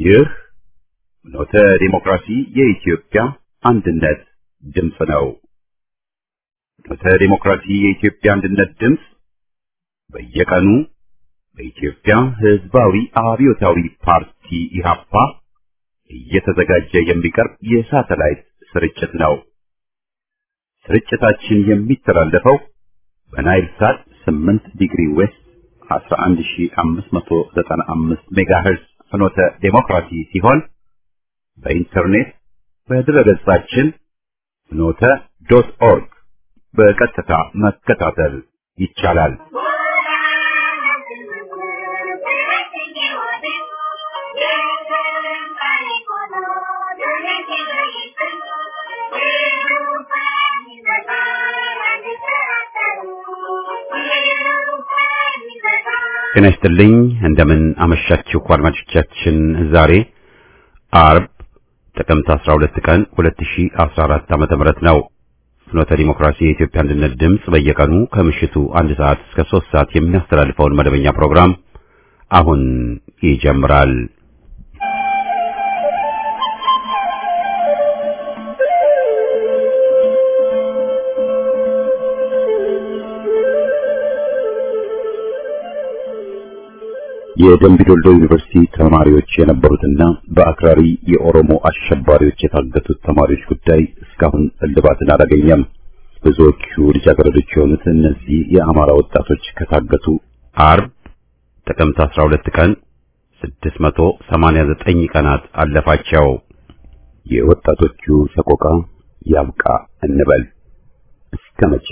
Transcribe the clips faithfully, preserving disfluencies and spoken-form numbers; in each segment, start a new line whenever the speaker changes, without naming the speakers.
ይህ ፍኖተ ዲሞክራሲ የኢትዮጵያ አንድነት ድምፅ ነው። ፍኖተ ዲሞክራሲ የኢትዮጵያ አንድነት ድምፅ በየቀኑ በኢትዮጵያ ሕዝባዊ አብዮታዊ ፓርቲ ኢህአፓ እየተዘጋጀ የሚቀርብ የሳተላይት ስርጭት ነው። ስርጭታችን የሚተላለፈው በናይል ሳት ስምንት ዲግሪ ዌስት አስራ አንድ ሺህ አምስት መቶ ዘጠና አምስት ሜጋሄርዝ ፍኖተ ዲሞክራሲ ሲሆን በኢንተርኔት በድረገጻችን ፍኖተ ዶት ኦርግ በቀጥታ መከታተል ይቻላል። ጤና ይስጥልኝ። እንደምን አመሻችሁ አድማጮቻችን። ዛሬ አርብ ጥቅምት አስራ ሁለት ቀን ሁለት ሺህ አስራ አራት ዓመተ ምህረት ነው። ፍኖተ ዲሞክራሲ የኢትዮጵያ አንድነት ድምፅ በየቀኑ ከምሽቱ አንድ ሰዓት እስከ ሶስት ሰዓት የሚያስተላልፈውን መደበኛ ፕሮግራም አሁን ይጀምራል። የደምቢ ዶሎ ዩኒቨርሲቲ ተማሪዎች የነበሩትና በአክራሪ የኦሮሞ አሸባሪዎች የታገቱት ተማሪዎች ጉዳይ እስካሁን እልባትን አላገኘም። ብዙዎቹ ልጃገረዶች የሆኑት እነዚህ የአማራ ወጣቶች ከታገቱ አርብ ጥቅምት አስራ ሁለት ቀን ስድስት መቶ ሰማንያ ዘጠኝ ቀናት አለፋቸው። የወጣቶቹ ሰቆቃ ያብቃ እንበል። እስከ መቼ?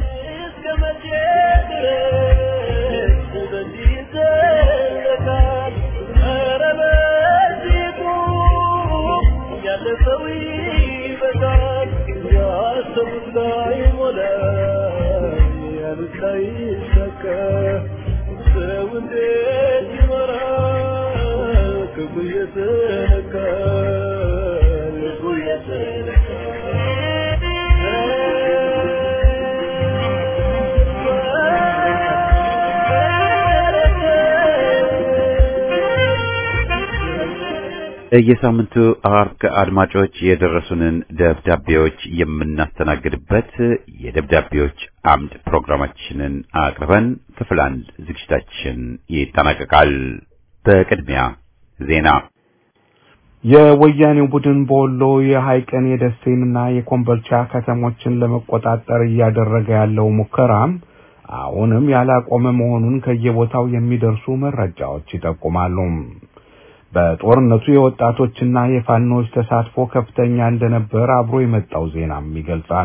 የሳምንቱ አርብ አድማጮች የደረሱንን ደብዳቤዎች የምናስተናግድበት የደብዳቤዎች አምድ ፕሮግራማችንን አቅርበን ክፍል አንድ ዝግጅታችን ይጠናቀቃል። በቅድሚያ ዜና።
የወያኔው ቡድን በወሎ የሐይቅን የደሴንና የኮምቦልቻ ከተሞችን ለመቆጣጠር እያደረገ ያለው ሙከራም አሁንም ያላቆመ መሆኑን ከየቦታው የሚደርሱ መረጃዎች ይጠቁማሉ። በጦርነቱ የወጣቶችና የፋኖች ተሳትፎ ከፍተኛ እንደነበር አብሮ የመጣው ዜናም ይገልጻል።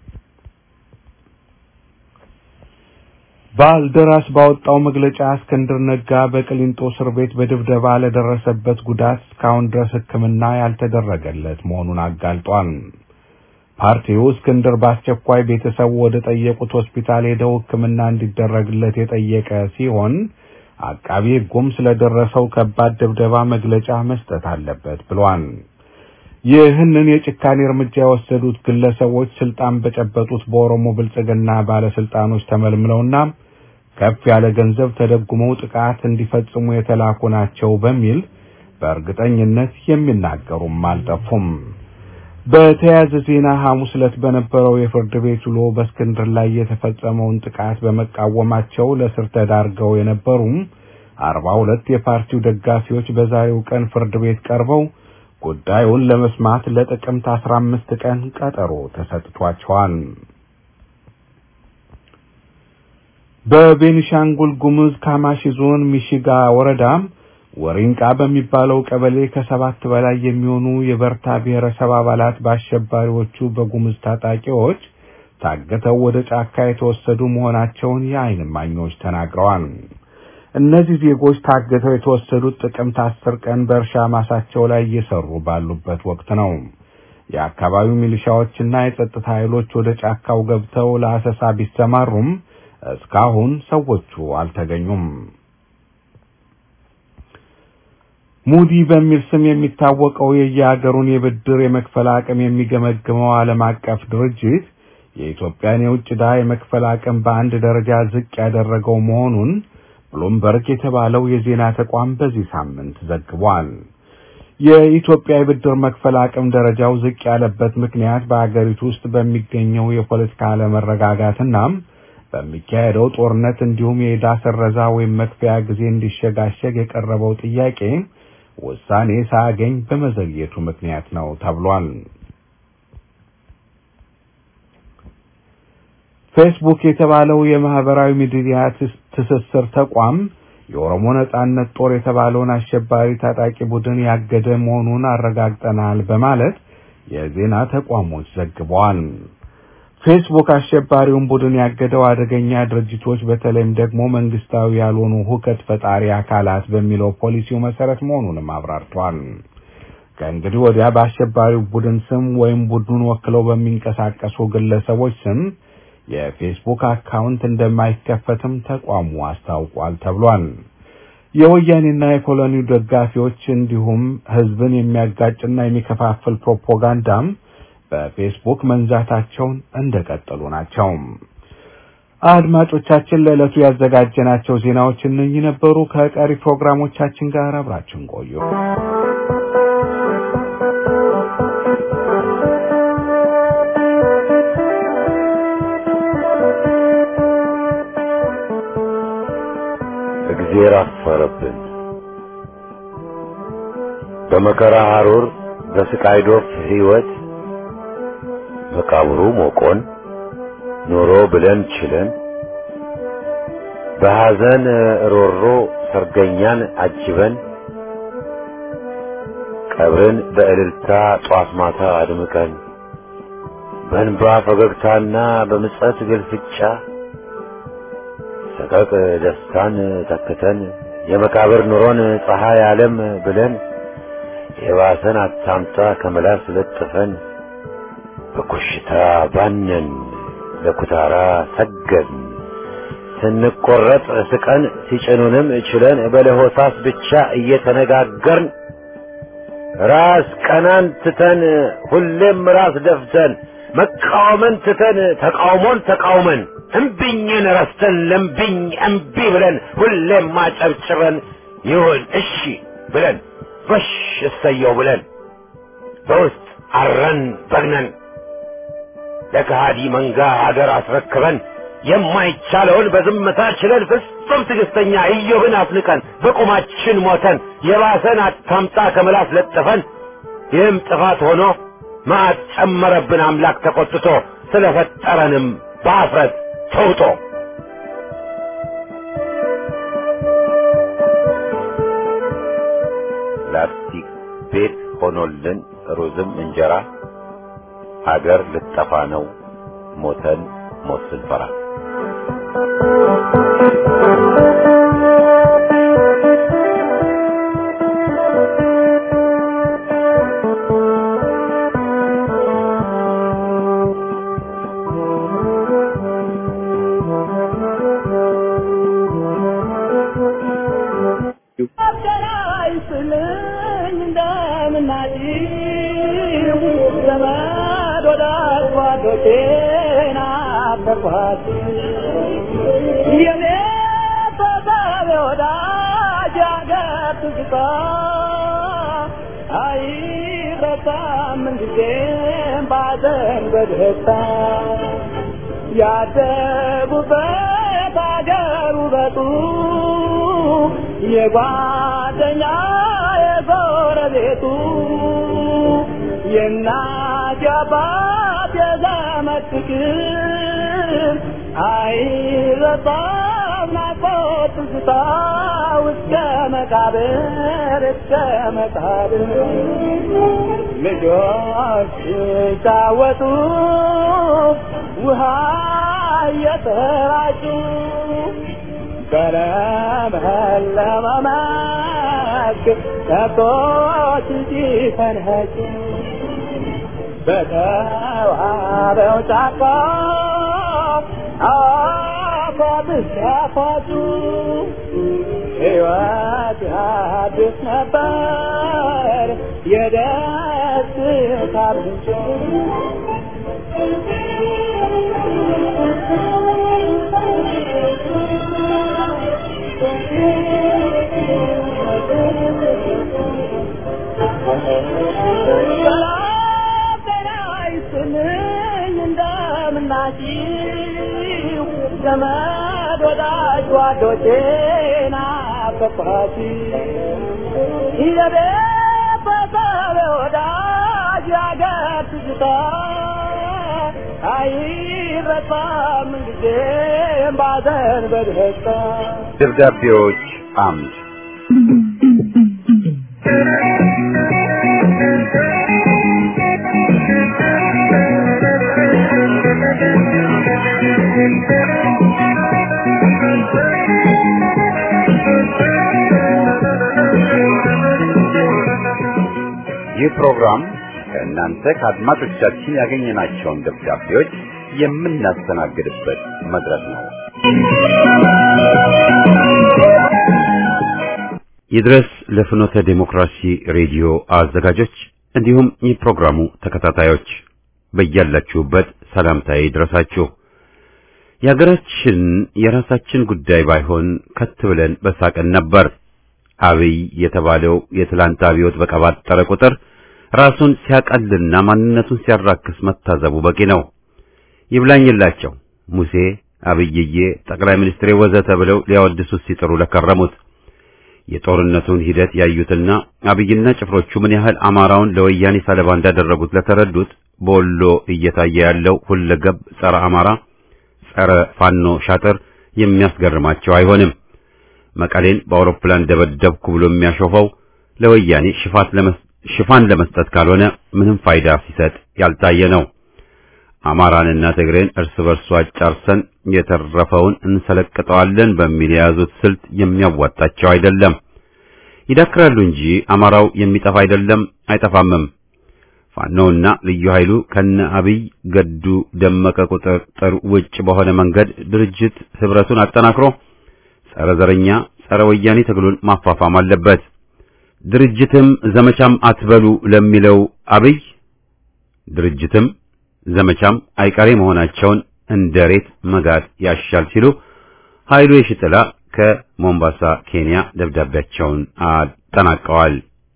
ባልደራስ ባወጣው መግለጫ እስክንድር ነጋ በቅሊንጦ እስር ቤት በድብደባ ለደረሰበት ጉዳት እስካሁን ድረስ ሕክምና ያልተደረገለት መሆኑን አጋልጧል። ፓርቲው እስክንድር በአስቸኳይ ቤተሰቡ ወደ ጠየቁት ሆስፒታል ሄደው ሕክምና እንዲደረግለት የጠየቀ ሲሆን አቃቢ ሕጉም ስለደረሰው ከባድ ድብደባ መግለጫ መስጠት አለበት ብሏል። ይህንን የጭካኔ እርምጃ የወሰዱት ግለሰቦች ስልጣን በጨበጡት በኦሮሞ ብልጽግና ባለስልጣኖች ተመልምለውና ከፍ ያለ ገንዘብ ተደጉመው ጥቃት እንዲፈጽሙ የተላኩ ናቸው በሚል በእርግጠኝነት የሚናገሩም አልጠፉም። በተያያዘ ዜና ሐሙስ ዕለት በነበረው የፍርድ ቤት ውሎ በእስክንድር ላይ የተፈጸመውን ጥቃት በመቃወማቸው ለእስር ተዳርገው የነበሩ አርባ ሁለት የፓርቲው ደጋፊዎች በዛሬው ቀን ፍርድ ቤት ቀርበው ጉዳዩን ለመስማት ለጥቅምት አስራ አምስት ቀን ቀጠሮ ተሰጥቷቸዋል። በቤኒሻንጉል ጉሙዝ ካማሺ ዞን ሚሽጋ ወረዳ ወሪንቃ በሚባለው ቀበሌ ከሰባት በላይ የሚሆኑ የበርታ ብሔረሰብ አባላት በአሸባሪዎቹ በጉሙዝ ታጣቂዎች ታገተው ወደ ጫካ የተወሰዱ መሆናቸውን የዓይን እማኞች ተናግረዋል። እነዚህ ዜጎች ታገተው የተወሰዱት ጥቅምት አስር ቀን በእርሻ ማሳቸው ላይ እየሰሩ ባሉበት ወቅት ነው። የአካባቢው ሚሊሻዎችና የጸጥታ ኃይሎች ወደ ጫካው ገብተው ለአሰሳ ቢሰማሩም እስካሁን ሰዎቹ አልተገኙም። ሙዲ በሚል ስም የሚታወቀው የየሀገሩን የብድር የመክፈል አቅም የሚገመግመው ዓለም አቀፍ ድርጅት የኢትዮጵያን የውጭ ዕዳ የመክፈል አቅም በአንድ ደረጃ ዝቅ ያደረገው መሆኑን ብሉምበርግ የተባለው የዜና ተቋም በዚህ ሳምንት ዘግቧል። የኢትዮጵያ የብድር መክፈል አቅም ደረጃው ዝቅ ያለበት ምክንያት በአገሪቱ ውስጥ በሚገኘው የፖለቲካ አለመረጋጋትና በሚካሄደው ጦርነት እንዲሁም የዕዳ ሰረዛ ወይም መክፈያ ጊዜ እንዲሸጋሸግ የቀረበው ጥያቄ ውሳኔ ሳያገኝ በመዘግየቱ ምክንያት ነው ተብሏል። ፌስቡክ የተባለው የማህበራዊ ሚዲያ ትስስር ተቋም የኦሮሞ ነጻነት ጦር የተባለውን አሸባሪ ታጣቂ ቡድን ያገደ መሆኑን አረጋግጠናል በማለት የዜና ተቋሞች ዘግበዋል። ፌስቡክ አሸባሪውን ቡድን ያገደው አደገኛ ድርጅቶች በተለይም ደግሞ መንግስታዊ ያልሆኑ ሁከት ፈጣሪ አካላት በሚለው ፖሊሲው መሰረት መሆኑንም አብራርቷል። ከእንግዲህ ወዲያ በአሸባሪው ቡድን ስም ወይም ቡድኑን ወክለው በሚንቀሳቀሱ ግለሰቦች ስም የፌስቡክ አካውንት እንደማይከፈትም ተቋሙ አስታውቋል ተብሏል። የወያኔና የኮሎኒው ደጋፊዎች እንዲሁም ህዝብን የሚያጋጭና የሚከፋፍል ፕሮፓጋንዳም በፌስቡክ መንዛታቸውን እንደቀጠሉ ናቸው። አድማጮቻችን ለዕለቱ ያዘጋጀናቸው ዜናዎች እነኚህ ነበሩ። ከቀሪ ፕሮግራሞቻችን ጋር አብራችሁን ቆዩ።
እግዚአብሔር አፈረብን በመከራ ሐሩር በስቃይ ዶፍ ህይወት መቃብሩ ሞቆን ኖሮ ብለን ችለን በሐዘን ሮሮ ሰርገኛን አጅበን ቀብርን በእልልታ ጧት ማታ አድምቀን በእንባ ፈገግታና በምጸት ግልፍጫ ሰቀቅ ደስታን ተከተን የመቃብር ኑሮን ፀሐይ ዓለም ብለን የባሰን አታምጣ ከመላስ ለጥፈን በኮሽታ ባነን ለኩታራ ሰገን ስንቆረጥ ስቀን ሲጭኑንም እችለን በለሆሳስ ብቻ እየተነጋገርን ራስ ቀናን ትተን ሁሌም ራስ ደፍተን መቃወምን ትተን ተቃውሞን ተቃውመን እምቢኝን ረስተን ለምቢኝ እምቢ ብለን ሁሌም ማጨብጭበን ይሁን እሺ ብለን ወሽ እሰየው ብለን በውስጥ አረን በግነን ለከሃዲ መንጋ ሀገር አስረክበን የማይቻለውን በዝምታ ችለን ፍጹም ትዕግስተኛ ኢዮብን አፍንቀን በቁማችን ሞተን የባሰን አታምጣ ከመላስ ለጥፈን ይህም ጥፋት ሆኖ መዓት ጨመረብን አምላክ ተቆጥቶ ስለፈጠረንም በአፍረት ተውጦ ላስቲክ ቤት ሆኖልን ሩዝም እንጀራ ሀገር ልጠፋ ነው ሞተን ሞት ስንፈራ
ያደጉበት አገሩ በጡ የጓደኛ የጎረቤቱ የእናት የአባት የዘመድ ፍቅር አይረሳም ናፍቆት ትዝታ እስከ መቃብር እስከ መቃብር ልጆች ሲጫወቱ ውሃ እየተራጩ በለመለመ መስክ ከብቶች ሲፈንጩ በተዋበው ጫካ አፏብስ ያፏጩ ሕይወት አዲስ ነበር የደስታ ምንጭ ዘመድ ወዳጅ ጓዶቼ ናፈቅኋት የቤተሰብ ወዳጅ ያገር ትዝታ አይረሳም ጊዜም ባዘን በደስታ
ደብዳቤዎች አምድ ይህ ፕሮግራም ከእናንተ ከአድማጮቻችን ያገኘናቸውን ደብዳቤዎች የምናስተናግድበት መድረክ ነው። ይድረስ ለፍኖተ ዲሞክራሲ ሬዲዮ አዘጋጆች እንዲሁም የፕሮግራሙ ተከታታዮች በእያላችሁበት ሰላምታዬ ይድረሳችሁ። የሀገራችን የራሳችን ጉዳይ ባይሆን ከት ብለን በሳቅን ነበር። አብይ የተባለው የትላንት አብዮት በቀባጠረ ቁጥር ራሱን ሲያቀልና ማንነቱን ሲያራክስ መታዘቡ በቂ ነው። ይብላኝላቸው ሙሴ፣ አብይዬ፣ ጠቅላይ ሚኒስትር ወዘተ ብለው ሊያወድሱት ሲጥሩ ለከረሙት የጦርነቱን ሂደት ያዩትና አብይና ጭፍሮቹ ምን ያህል አማራውን ለወያኔ ሰለባ እንዳደረጉት ለተረዱት በወሎ እየታየ ያለው ሁለገብ ጸረ አማራ ጸረ ፋኖ ሻጥር የሚያስገርማቸው አይሆንም። መቀሌን በአውሮፕላን ደበደብኩ ብሎ የሚያሾፈው ለወያኔ ሽፋት ለመስጠት ሽፋን ለመስጠት ካልሆነ ምንም ፋይዳ ሲሰጥ ያልታየ ነው። አማራንና ትግሬን እርስ በርሱ አጫርሰን የተረፈውን እንሰለቅጠዋለን በሚል የያዙት ስልት የሚያዋጣቸው አይደለም። ይዳክራሉ እንጂ አማራው የሚጠፋ አይደለም፣ አይጠፋምም። ፋኖና ልዩ ኃይሉ ከነ አብይ ገዱ ደመቀ ቁጥጥር ውጭ በሆነ መንገድ ድርጅት ህብረቱን አጠናክሮ ጸረ ዘረኛ ጸረ ወያኔ ትግሉን ማፋፋም አለበት። ድርጅትም ዘመቻም አትበሉ ለሚለው አብይ ድርጅትም ዘመቻም አይቀሬ መሆናቸውን እንደሬት መጋት ያሻል ሲሉ ኃይሉ የሽጥላ ከሞምባሳ ኬንያ ደብዳቤያቸውን አጠናቀዋል።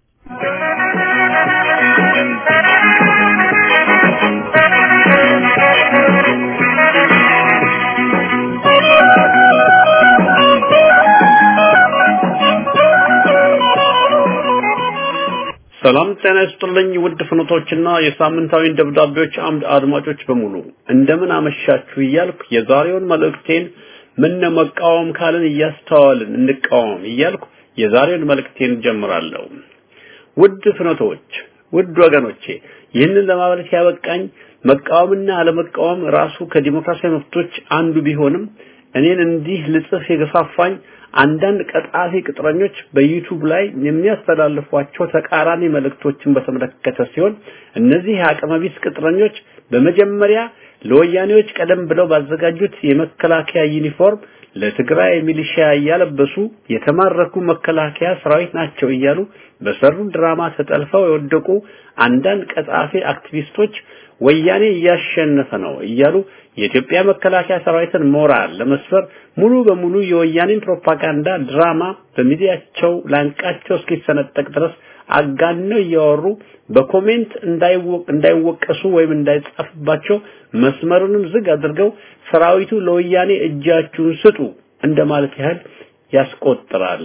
ሰላም ጤና ይስጥልኝ ውድ ፍኖቶችና የሳምንታዊ ደብዳቤዎች አምድ አድማጮች በሙሉ እንደምን አመሻችሁ እያልኩ የዛሬውን መልእክቴን ምን መቃወም ካልን እያስተዋልን እንቃወም እያልኩ የዛሬውን መልእክቴን ጀምራለሁ። ውድ ፍኖቶች፣ ውድ ወገኖቼ፣ ይህንን ለማለት ያበቃኝ መቃወምና አለመቃወም ራሱ ከዲሞክራሲያዊ መብቶች አንዱ ቢሆንም እኔን እንዲህ ልጽፍ የገፋፋኝ አንዳንድ ቀጣፊ ቅጥረኞች በዩቲዩብ ላይ የሚያስተላልፏቸው ተቃራኒ መልእክቶችን በተመለከተ ሲሆን እነዚህ አቅመቢስ ቅጥረኞች በመጀመሪያ ለወያኔዎች ቀደም ብለው ባዘጋጁት የመከላከያ ዩኒፎርም ለትግራይ ሚሊሺያ ያለበሱ የተማረኩ መከላከያ ሰራዊት ናቸው እያሉ በሰሩ ድራማ ተጠልፈው የወደቁ አንዳንድ ቀጣፊ አክቲቪስቶች ወያኔ ያሸነፈ ነው እያሉ የኢትዮጵያ መከላከያ ሰራዊትን ሞራል ለመስፈር ሙሉ በሙሉ የወያኔን ፕሮፓጋንዳ ድራማ በሚዲያቸው ላንቃቸው እስኪሰነጠቅ ድረስ አጋነው እያወሩ በኮሜንት እንዳይወቅ እንዳይወቀሱ ወይም እንዳይጻፍባቸው መስመሩንም ዝግ አድርገው ሰራዊቱ ለወያኔ እጃችሁን ስጡ እንደማለት ያህል ያስቆጥራል።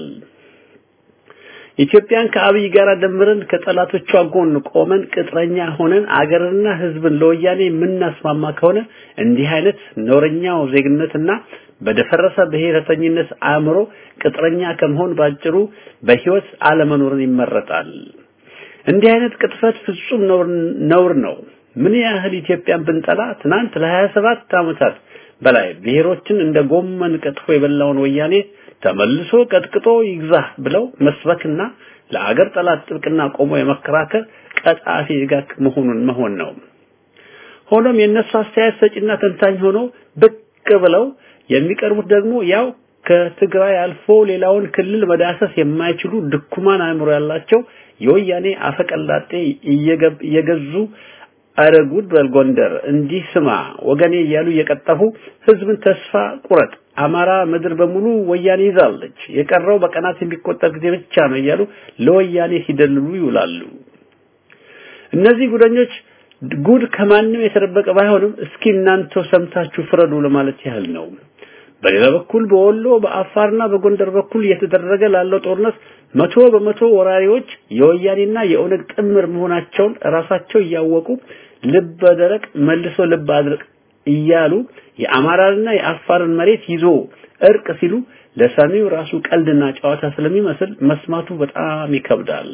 ኢትዮጵያን ከአብይ ጋር ደምረን ከጠላቶቿ ጎን ቆመን ቅጥረኛ ሆነን አገርና ህዝብን ለወያኔ ምናስማማ ከሆነ እንዲህ አይነት ኖረኛው ዜግነትና በደፈረሰ ብሔረተኝነት አእምሮ ቅጥረኛ ከመሆን ባጭሩ በህይወት አለመኖርን ይመረጣል። እንዲህ አይነት ቅጥፈት ፍጹም ነውር ነው። ምን ያህል ኢትዮጵያን ብንጠላ ትናንት ለ27 ዓመታት በላይ ብሔሮችን እንደ ጎመን ቀጥፎ የበላውን ወያኔ ተመልሶ ቀጥቅጦ ይግዛህ ብለው መስበክና ለአገር ጠላት ጥብቅና ቆሞ የመከራከር ቀጣፊ ጋክ መሆኑን መሆን ነው። ሆኖም የነሱ አስተያየት ሰጪና ተንታኝ ሆኖ ብቅ ብለው የሚቀርቡት ደግሞ ያው ከትግራይ አልፎ ሌላውን ክልል መዳሰስ የማይችሉ ድኩማን አእምሮ ያላቸው የወያኔ አፈቀላጤ እየገዙ አረጉድ በልጎንደር እንዲህ ስማ ወገኔ ያሉ የቀጠፉ ህዝብን ተስፋ ቁረጥ አማራ ምድር በሙሉ ወያኔ ይዛለች የቀረው በቀናት የሚቆጠር ጊዜ ብቻ ነው እያሉ ለወያኔ ሲደልሉ ይውላሉ። እነዚህ ጉደኞች ጉድ ከማንም የተደበቀ ባይሆንም እስኪ እናንተው ሰምታችሁ ፍረዱ ለማለት ያህል ነው። በሌላ በኩል በወሎ በአፋርና በጎንደር በኩል እየተደረገ ላለው ጦርነት መቶ በመቶ ወራሪዎች የወያኔና የኦነግ ጥምር መሆናቸውን ራሳቸው እያወቁ ልብ ደረቅ መልሶ ልብ አድርቅ እያሉ የአማራና የአፋርን መሬት ይዞ እርቅ ሲሉ ለሰሚው ራሱ ቀልድና ጨዋታ ስለሚመስል መስማቱ በጣም ይከብዳል።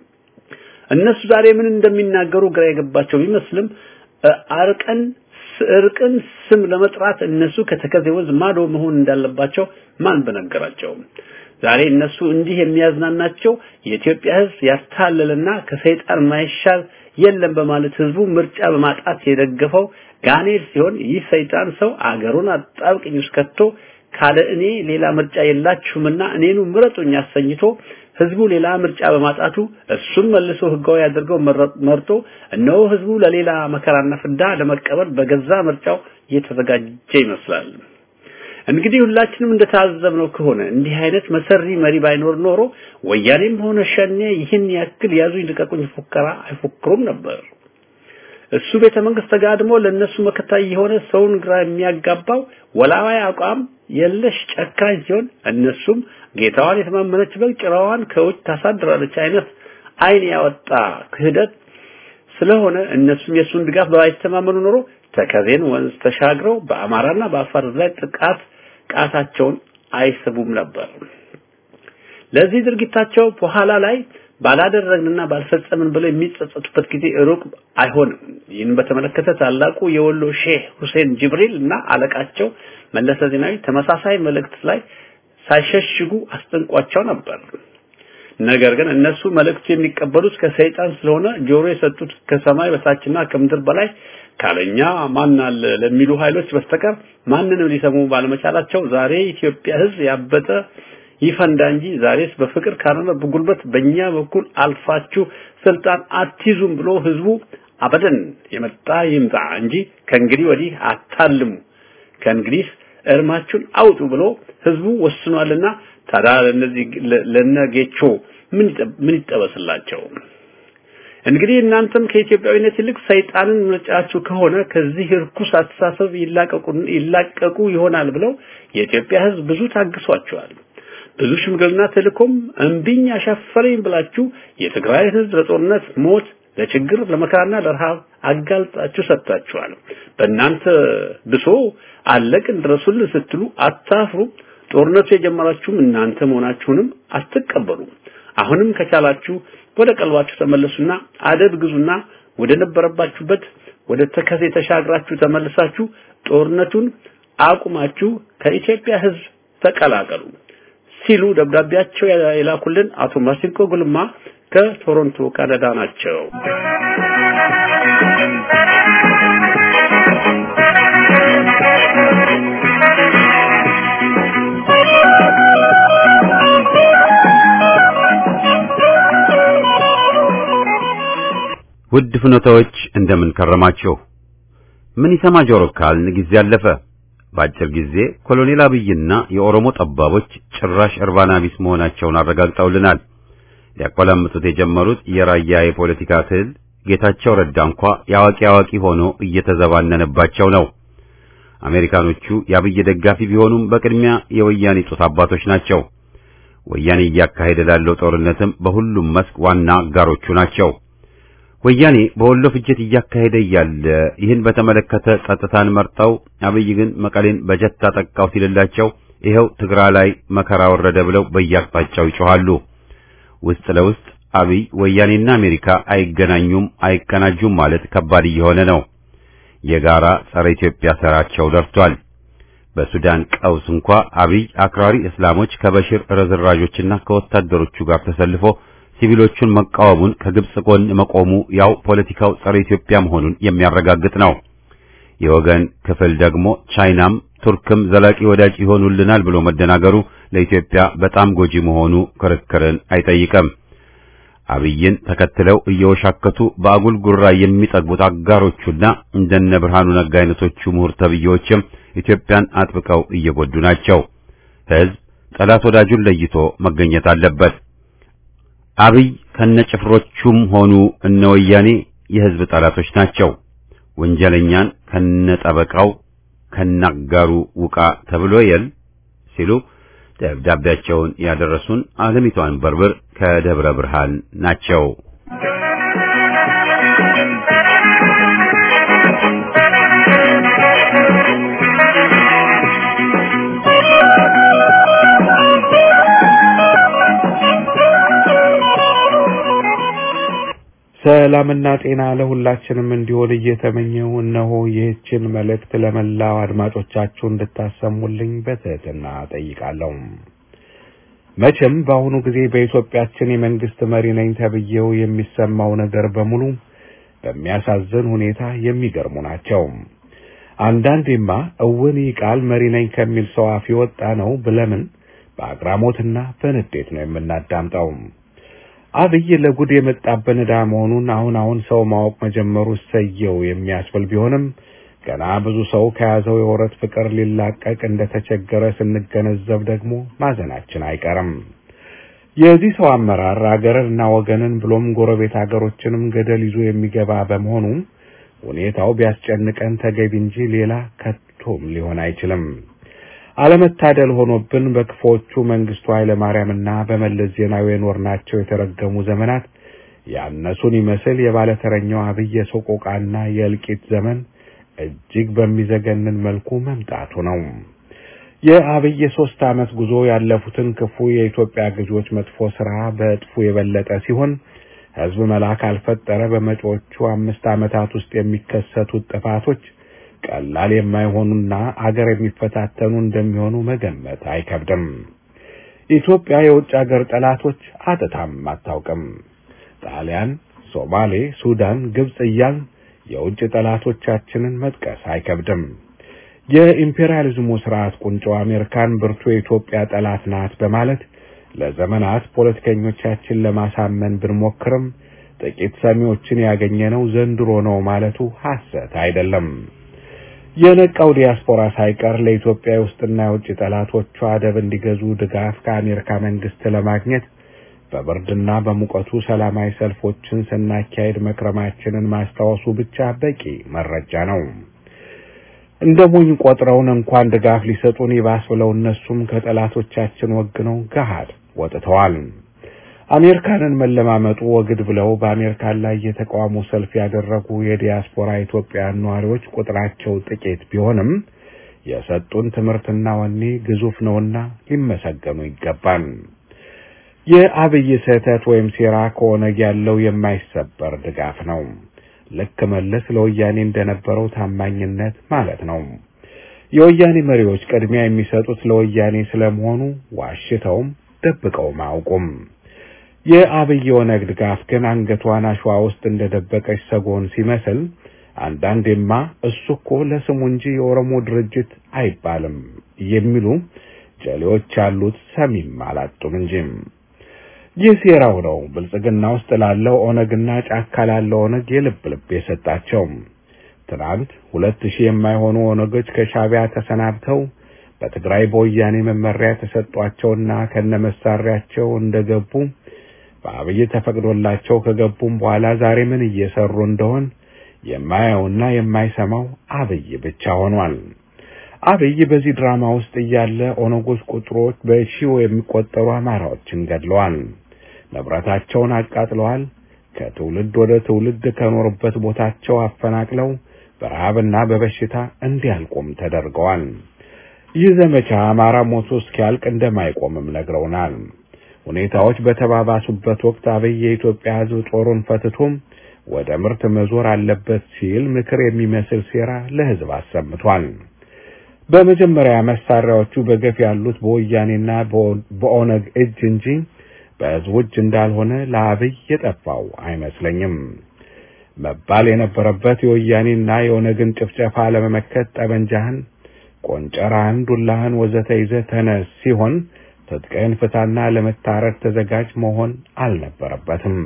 እነሱ ዛሬ ምን እንደሚናገሩ ግራ የገባቸው ቢመስልም አርቀን እርቅን ስም ለመጥራት እነሱ ከተከዜ ወንዝ ማዶ መሆን እንዳለባቸው ማን በነገራቸው? ዛሬ እነሱ እንዲህ የሚያዝናናቸው የኢትዮጵያ ሕዝብ ያታለለና ከሰይጣን ማይሻል የለም በማለት ህዝቡ ምርጫ በማጣት የደገፈው ጋኔል ሲሆን ይህ ሰይጣን ሰው አገሩን አጣብቅኝ ውስጥ ከቶ ካለ እኔ ሌላ ምርጫ የላችሁምና እኔኑ ምረጡኝ አሰኝቶ ህዝቡ ሌላ ምርጫ በማጣቱ እሱም መልሶ ህጋዊ ያደርገው መርጦ እነሆ ህዝቡ ለሌላ መከራና ፍዳ ለመቀበል በገዛ ምርጫው እየተዘጋጀ ይመስላል። እንግዲህ ሁላችንም እንደታዘብነው ከሆነ እንዲህ አይነት መሰሪ መሪ ባይኖር ኖሮ ወያኔም ሆነ ሸኔ ይህን ያክል ያዙኝ ልቀቁኝ ፉከራ አይፎክሩም ነበር። እሱ ቤተ መንግስት ተጋድሞ ለነሱ መከታይ የሆነ ሰውን ግራ የሚያጋባው ወላዋይ አቋም የለሽ ጨካኝ ሲሆን እነሱም ጌታዋን የተማመነች በግ ጭራዋን ከውጭ ታሳድራለች አይነት አይን ያወጣ ክህደት ስለሆነ እነሱም የሱን ድጋፍ ባይተማመኑ ኖሮ ተከዜን ወንዝ ተሻግረው በአማራና በአፋር ላይ ጥቃት ቃታቸውን አይሰቡም ነበር። ለዚህ ድርጊታቸው በኋላ ላይ ባላደረግንና ባልፈጸምን ብለው የሚጸጸቱበት ጊዜ ሩቅ አይሆንም። ይህን በተመለከተ ታላቁ የወሎ ሼህ ሁሴን ጅብሪል እና አለቃቸው መለሰ ዜናዊ ተመሳሳይ መልእክት ላይ ሳይሸሽጉ አስጠንቋቸው ነበር። ነገር ግን እነሱ መልእክቱ የሚቀበሉት ከሰይጣን ስለሆነ ጆሮ የሰጡት ከሰማይ በታችና ከምድር በላይ ካለኛ ማናል ለሚሉ ኃይሎች በስተቀር ማንንም ሊሰሙ ባለመቻላቸው ዛሬ ኢትዮጵያ ሕዝብ ያበጠ ይፈንዳ እንጂ ዛሬስ በፍቅር ካረነ በጉልበት በእኛ በኩል አልፋችሁ ስልጣን አትይዙም ብሎ ህዝቡ አበደን የመጣ ይምጣ እንጂ ከእንግዲህ ወዲህ አታልሙ ከእንግዲህ እርማችሁን አውጡ ብሎ ህዝቡ ወስኗልና ታዲያ ለነዚህ ለነጌቾ ምን ምን ይጠበስላቸው? እንግዲህ እናንተም ከኢትዮጵያዊነት ይልቅ ሰይጣንን ምርጫችሁ ከሆነ ከዚህ ርኩስ አስተሳሰብ ይላቀቁ ይላቀቁ ይሆናል ብለው የኢትዮጵያ ህዝብ ብዙ ታግሷቸዋል። ብዙ ሽምግልና ተልኮም እንብኝ አሻፈረኝ ብላችሁ የትግራይ ህዝብ ለጦርነት ሞት ለችግር ለመከራና ለረሃብ አጋልጣችሁ ሰጣችኋል። በእናንተ ብሶ አለቅን ድረሱልን ስትሉ አታፍሩ። ጦርነቱ የጀመራችሁም እናንተ መሆናችሁንም አትቀበሉ። አሁንም ከቻላችሁ ወደ ቀልባችሁ ተመለሱና አደብ ግዙና ወደ ነበረባችሁበት ወደ ተከዜ ተሻግራችሁ ተመልሳችሁ ጦርነቱን አቁማችሁ ከኢትዮጵያ ህዝብ ተቀላቀሉ ሲሉ ደብዳቤያቸው የላኩልን አቶ ማሲንኮ ጉልማ ከቶሮንቶ ካናዳ ናቸው።
ውድ ፍኖታዎች እንደምን ከረማችሁ? ምን ይሰማ ጆሮ ካልን ጊዜ አለፈ። ባጭር ጊዜ ኮሎኔል አብይና የኦሮሞ ጠባቦች ጭራሽ እርባና ቢስ መሆናቸውን አረጋግጠውልናል። ሊያቆላምጡት የጀመሩት የራያ የፖለቲካ ትል ጌታቸው ረዳ እንኳ ያዋቂ ያዋቂ ሆኖ እየተዘባነነባቸው ነው። አሜሪካኖቹ የአብይ ደጋፊ ቢሆኑም በቅድሚያ የወያኔ ጡት አባቶች ናቸው። ወያኔ እያካሄደ ላለው ጦርነትም በሁሉም መስክ ዋና አጋሮቹ ናቸው። ወያኔ በወሎ ፍጅት እያካሄደ ያለ ይህን በተመለከተ ጸጥታን መርጠው አብይ ግን መቀሌን በጀት ታጠቃው ሲልላቸው ይሄው ትግራይ ላይ መከራ ወረደ ብለው በየአቅጣጫው ይጮሃሉ። ውስጥ ለውስጥ አብይ ወያኔና አሜሪካ አይገናኙም አይቀናጁም ማለት ከባድ እየሆነ ነው። የጋራ ጸረ ኢትዮጵያ ሰራቸው ደርቷል። በሱዳን ቀውስ እንኳ አብይ አክራሪ እስላሞች ከበሽር ረዝራጆችና ከወታደሮቹ ጋር ተሰልፎ ሲቪሎቹን መቃወሙን ከግብጽ ጎን መቆሙ ያው ፖለቲካው ጸረ ኢትዮጵያ መሆኑን የሚያረጋግጥ ነው። የወገን ክፍል ደግሞ ቻይናም ቱርክም ዘላቂ ወዳጅ ይሆኑልናል ብሎ መደናገሩ ለኢትዮጵያ በጣም ጎጂ መሆኑ ክርክርን አይጠይቅም። አብይን ተከትለው እየወሻከቱ በአጉል ጉራ የሚጠግቡት አጋሮቹና እንደነ ብርሃኑ ነጋ አይነቶቹ ምሁር ተብዬዎችም ኢትዮጵያን አጥብቀው እየጎዱ ናቸው። ህዝብ ጠላት ወዳጁን ለይቶ መገኘት አለበት። አብይ ከነጭፍሮቹም ሆኑ እነ ወያኔ የህዝብ ጠላቶች ናቸው። ወንጀለኛን ከነጠበቃው ከናጋሩ ውቃ ተብሎ የል ሲሉ ደብዳቤያቸውን ያደረሱን አለሚቷን በርብር ከደብረ ብርሃን ናቸው።
ሰላምና ጤና ለሁላችንም እንዲሆን እየተመኘው እነሆ ይህችን መልእክት ለመላው አድማጮቻችሁ እንድታሰሙልኝ በትህትና ጠይቃለሁ። መቼም በአሁኑ ጊዜ በኢትዮጵያችን የመንግስት መሪ ነኝ ተብዬው የሚሰማው ነገር በሙሉ በሚያሳዝን ሁኔታ የሚገርሙ ናቸው። አንዳንዴማ እውን ቃል መሪ ነኝ ከሚል ሰው አፍ የወጣ ነው ብለምን በአግራሞትና በንዴት ነው የምናዳምጠው። አብይ ለጉድ የመጣበት ዕዳ መሆኑን አሁን አሁን ሰው ማወቅ መጀመሩ ሰየው የሚያስብል ቢሆንም ገና ብዙ ሰው ከያዘው የወረት ፍቅር ሊላቀቅ እንደተቸገረ ስንገነዘብ ደግሞ ማዘናችን አይቀርም። የዚህ ሰው አመራር አገርንና ወገንን ብሎም ጎረቤት አገሮችንም ገደል ይዞ የሚገባ በመሆኑ ሁኔታው ቢያስጨንቀን ተገቢ እንጂ ሌላ ከቶም ሊሆን አይችልም። አለመታደል ሆኖብን በክፎቹ መንግስቱ ኃይለ ማርያምና በመለስ ዜናዊ የኖርናቸው የተረገሙ ዘመናት ያነሱን ይመስል የባለተረኛው አብይ ሰቆቃና የእልቂት ዘመን እጅግ በሚዘገንን መልኩ መምጣቱ ነው። የአብይ ሶስት ዓመት ጉዞ ያለፉትን ክፉ የኢትዮጵያ ግዞች መጥፎ ስራ በእጥፉ የበለጠ ሲሆን ህዝብ መላክ አልፈጠረ በመጪዎቹ አምስት ዓመታት ውስጥ የሚከሰቱት ጥፋቶች ቀላል የማይሆኑና አገር የሚፈታተኑ እንደሚሆኑ መገመት አይከብድም። ኢትዮጵያ የውጭ አገር ጠላቶች አጥታም አታውቅም። ጣሊያን፣ ሶማሌ፣ ሱዳን፣ ግብጽ እያልን የውጭ ጠላቶቻችንን መጥቀስ አይከብድም። የኢምፔሪያሊዝሙ ስርዓት ቁንጮ አሜሪካን ብርቱ የኢትዮጵያ ጠላት ናት በማለት ለዘመናት ፖለቲከኞቻችን ለማሳመን ብንሞክርም ጥቂት ሰሚዎችን ያገኘነው ዘንድሮ ነው ማለቱ ሐሰት አይደለም። የነቃው ዲያስፖራ ሳይቀር ለኢትዮጵያ ውስጥና የውጭ ጠላቶቿ አደብ እንዲገዙ ድጋፍ ከአሜሪካ መንግስት ለማግኘት በብርድና በሙቀቱ ሰላማዊ ሰልፎችን ስናካሄድ መክረማችንን ማስታወሱ ብቻ በቂ መረጃ ነው። እንደሞኝ ቆጥረውን እንኳን ድጋፍ ሊሰጡን ይባስ ብለው እነሱም ከጠላቶቻችን ወግነው ገሃድ ወጥተዋል። አሜሪካንን መለማመጡ ወግድ ብለው በአሜሪካን ላይ የተቃውሞ ሰልፍ ያደረጉ የዲያስፖራ ኢትዮጵያውያን ነዋሪዎች ቁጥራቸው ጥቂት ቢሆንም የሰጡን ትምህርትና ወኔ ግዙፍ ነውና ሊመሰገኑ ይገባል። የአብይ ስህተት ወይም ሴራ ከሆነ ያለው የማይሰበር ድጋፍ ነው። ልክ መለስ ለወያኔ እንደነበረው ታማኝነት ማለት ነው። የወያኔ መሪዎች ቅድሚያ የሚሰጡት ለወያኔ ስለመሆኑ ዋሽተውም ደብቀውም አያውቁም። የአብይ ወነግ ድጋፍ ግን አንገቷን አሸዋ ውስጥ እንደደበቀች ሰጎን ሲመስል አንዳንዴማ እሱ እኮ ለስሙ እንጂ የኦሮሞ ድርጅት አይባልም የሚሉ ጀሌዎች ያሉት ሰሚም አላጡም እንጂ። ይህ ሴራው ነው ብልጽግና ውስጥ ላለው ኦነግና ጫካ ላለው ኦነግ የልብ ልብ የሰጣቸው። ትናንት ሁለት ሺህ የማይሆኑ ኦነጎች ከሻቢያ ተሰናብተው በትግራይ በወያኔ መመሪያ ተሰጧቸውና ከነመሳሪያቸው እንደገቡ በአብይ ተፈቅዶላቸው ከገቡም በኋላ ዛሬ ምን እየሰሩ እንደሆን የማያውና የማይሰማው አብይ ብቻ ሆኗል። አብይ በዚህ ድራማ ውስጥ ያለ ኦነጎች ቁጥሮች በሺው የሚቆጠሩ አማራዎችን ገድለዋል፣ ንብረታቸውን አቃጥለዋል፣ ከትውልድ ወደ ትውልድ ከኖሩበት ቦታቸው አፈናቅለው በረሃብና በበሽታ እንዲያልቁም ተደርገዋል። ይህ ዘመቻ አማራ ሞቶ እስኪያልቅ እንደማይቆምም ነግረውናል። ሁኔታዎች በተባባሱበት ወቅት አብይ የኢትዮጵያ ሕዝብ ጦሩን ፈትቶም ወደ ምርት መዞር አለበት ሲል ምክር የሚመስል ሴራ ለሕዝብ አሰምቷል። በመጀመሪያ መሳሪያዎቹ በገፍ ያሉት በወያኔና በኦነግ እጅ እንጂ በሕዝቡ እጅ እንዳልሆነ ለአብይ የጠፋው አይመስለኝም። መባል የነበረበት የወያኔና የኦነግን ጭፍጨፋ ለመመከት ጠበንጃህን፣ ቆንጨራህን፣ ዱላህን ወዘተ ይዘህ ተነስ ሲሆን ትጥቅህን ፍታና ለመታረድ ተዘጋጅ መሆን አልነበረበትም።